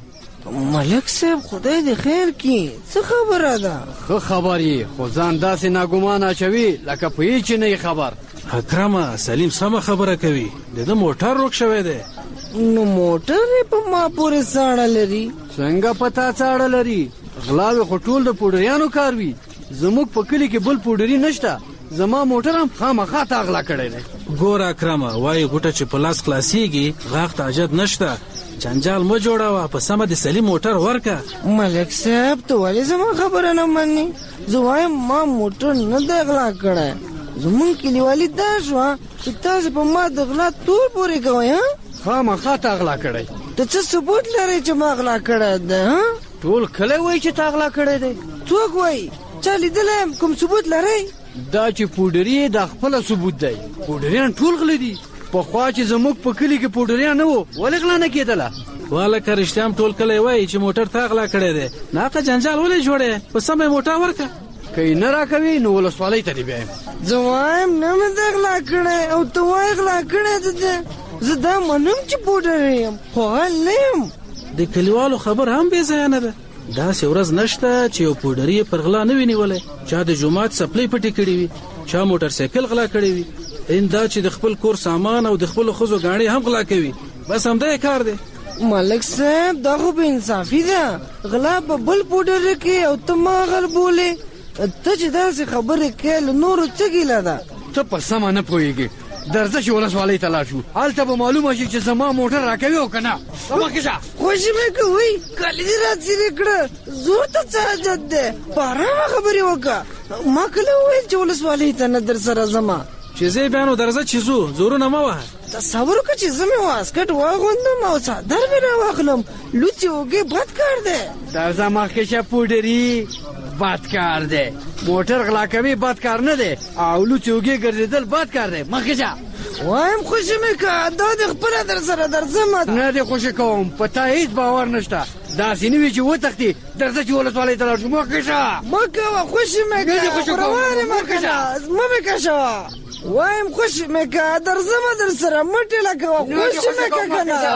ملک صاحب خدای دې خیر کی، څه خبره ده؟
خو خبرې خو ځان داسې ناګمان اچوي لکه په هیڅ نه خبر.
اکرمه سلیم سم خبره کوي، د موټر روک شوی دی.
نو موټر په ما پورې ساړه لري؟
څنګه پتا ساړه لري؟ غلاوي خو ټول د پوډریانو کار وي. زموږ په کلی کې بل پوډری نشته. زما موټر هم خامخا تاغلا کړی دی.
ګور اکرمه وایي ګوټه چې په لاس خلاصېږي غاښ ته حاجت نشته. جنجال مه جوړوه، په سمه د سلیم موټر ورکه.
ملک صاحب ته ولې زما خبره نه منې؟ زه وایم ما موټر نه دی غلا کړی. زمونږ کلیوالي دا شوه چې تاسو په ما د غلا تور پورې کوئ.
خامخا تاغلا کړی.
ته څه ثبوت لرې چې ما غلا کړی دی؟
ټول کلی وایي چې تاغلا کړی دی.
څوک وایي؟ چا لیدلی یم؟ کوم ثبوت لرئ؟
دا چې پوډري د خپله ثبوت دی. پوډریان ټول غلی دي. پخوا چې زموږ په کلي کې پوډریان نه وو، ولې غلا نه کېدله؟
والکه رښتیا هم ټول کلی وایي چې موټر تا غلا کړی دی. ناقه جنجال ولې جوړی؟ په سمه موټر ورکه.
که یې نه راکوي نو ولسوالۍ ته دې بیایم.
زه وایم نه مې دی غلا کړی او ته وایې غلا کړی دی. زه دا منم چې پوډر یم، خو غل نه یم.
د کلیوالو خبر هم بې ځایه نه ده. داسې ورځ نشته چې یو پوډري پر غلا نه وي نیولی. چا د جومات سپلۍ پټې کړې وي، چا موټر سایکل غلا کړی وي. دا چې د خپل کور سامان او د خپلو ښځو ګاڼې هم غلا کوي. بس همدا یې کار دی.
ملک صاحب دا خو بې انصافي ده. غلا په بل پوډر کې او ته ما غل بولې. ته چې داسې خبرې کوې له نورو څه ګیله ده؟
ته په سمه نه پوهېږې. درځه چې ولسوالۍ ته لاړ شو، هلته به معلومه شي چې زما موټر راکوي او که نه. مخکې شه.
خوشي مې کوئ، کالي دې راڅیرې کړه. زور ته څه حاجت دی؟ په ارامه خبرې وکړه. ما کله وویل چې ولسوالۍ ته نه در سره ځمه؟
چې زه بیا نو درځه چې ځو، زورونه مه وهه.
تصور وکړه چې زه مې واسکټ واغوندم او څادر مې راواخلم. لوڅې اوږې بد کار دی.
درځه مخکې شه پوډري، بد کار دی. موټر غلا کوي بد کار نه دی، او لوڅې اوږې ګرځېدل بد کار دی. مخکې شه.
وایم خوشي مې که دا دې خپله در سره درځم.
نه دې خوشي کوم، په تا هېڅ باور نشته. داسې نه وي چې وتښتې. درځه چې ولسوالۍ ته لاړ شو. مخکې شه.
مه کوه، خوشي مې که، روانې مه کوه، مه مې کشوه. وایم خوشي مې که درځم در سره، مه ټېله کوه. خوشي مې که که نه.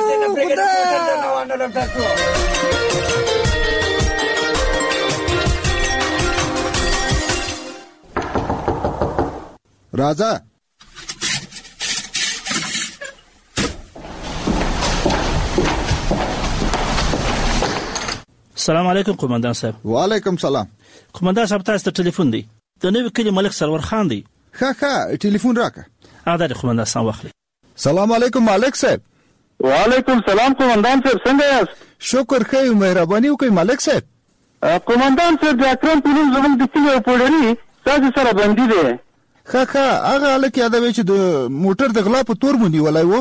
راځه.
سلام علیکم قومندان صاحب.
وعلیکم سلام.
قومندان صاحب تاسو ته ټلیفون دی. د نوې کلی ملک سرور خان دی.
ښه ټلیفون راکه.
دا قومندان صاحب واخلي.
سلام علیکم ملک صاحب.
وعلیکم سلام قومندان صاحب، څنګه یاست؟
شکر ښه، مهرباني وکړئ ملک صاحب.
قومندان صاحب د اکرم په نوم زموږ د کلي یو پوډري تاسو سره بندي دی.
ښه هغه هلک یادوي چې د موټر د غلا په تور مو نیولی و.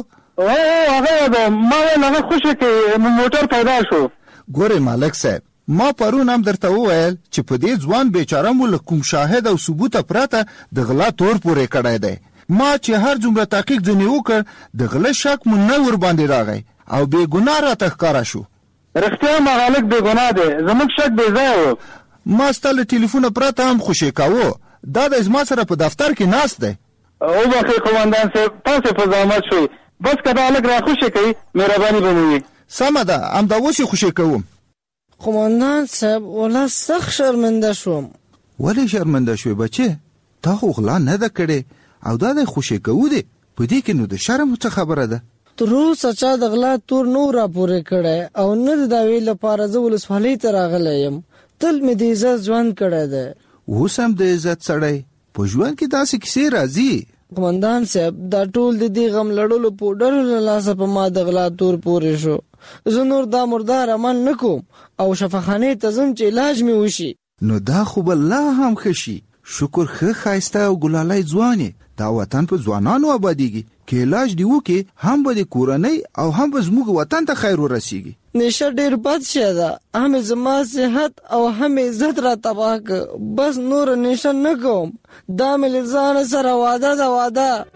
هغه ده. ما ویل هغه خوشي کوي، موټر پیدا شو.
ګورې ملک صاحب، ما پرون هم درته وویل چې په دې ځوان بیچاره مو له کوم شاهد او ثبوته پرته د غلا تور پورې کړی دی. ما چې هر څومره تحقیق ځینې وکړ، د غله شک مو نه ورباندې راغی او بې ګناه راته ښکاره شو.
رښتیا ما هلک بې ګناه دی، زموږ شک بې ځایه و.
ما ستا له ټلیفونه پرته هم خوشي کاوه. دا د زما سره په دفتر کې ناست دی.
وبخښئ قومندان صاحب، تاسو په زحمت شوئ. بس که دا هلک را خوشي کوي مهرباني به مو وي.
سمه ده، همدا اوس یې خوشي کوم.
قومندان صاحب والله سخت شرمنده شوم.
ولې شرمنده شوې بچې؟ تا خو غلا نه ده کړې او دا د خوشي کوو دی. په دې کې نو د شرم څه خبره ده؟
تر اوسه چا د غلا تور نه راپورې کړی او نه د دعوې لپاره زه ولسوالۍ ته راغلی یم. تل مې د عزت ژوند کړی دی.
اوس هم د عزت سړی په ژوند کې داسې کیسې راځي.
قومندان صاحب دا ټول د دې غم لړلو پوډرو له لاسه په ما د غلا تور پورې شو. زه نور دا مردار عمل نه کوم او شفاخانې ته ځم چې علاج مې وشي.
نو دا خو به لا هم ښه شي. شکر ښه ښایسته او ګلالی ځوان یې. دا وطن په ځوانانو آبادیږي. که علاج دې وکړې هم به د کورنۍ او هم به زموږ وطن ته خیر ورسیږي.
نشه ډېر بد شی ده. هم زما صحت او هم عزت را تباه که. بس نور نشه نه کوم. دا مې له ځانه سره وعده ده، وعده.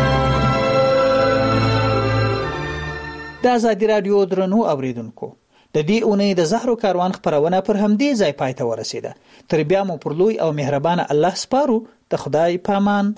د آزادي رادیو درنو اوریدونکو، د دې اونۍ د زهرو کاروان خبرونه پر همدې ځای پای ته ورسیده. تر بیا مو پر لوی او مهربان الله سپارو. د خدای پامان.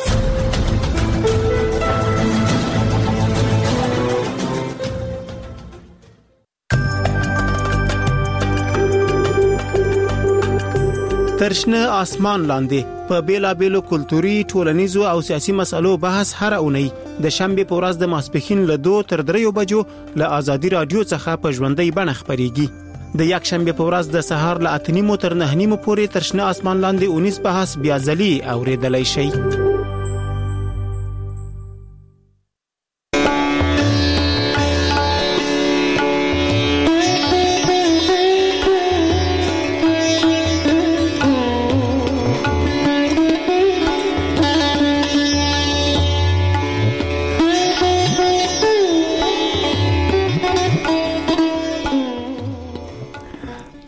ترشنه آسمان لاندې په بیلابیلو کلتوري، ټولنیزو او سیاسي مسلو بحث هر اونۍ د شنبه په ورځ د ماسپښین له 2 تر 3 بجو له آزادي رادیو څخه په ژوندۍ بڼه خبريږي. د یک شنبه په ورځ د سهار له 8:30 تر 9:30 پورې ترشنه آسمان لاندې 19 بحث بیا ځلې اوریدلای شي.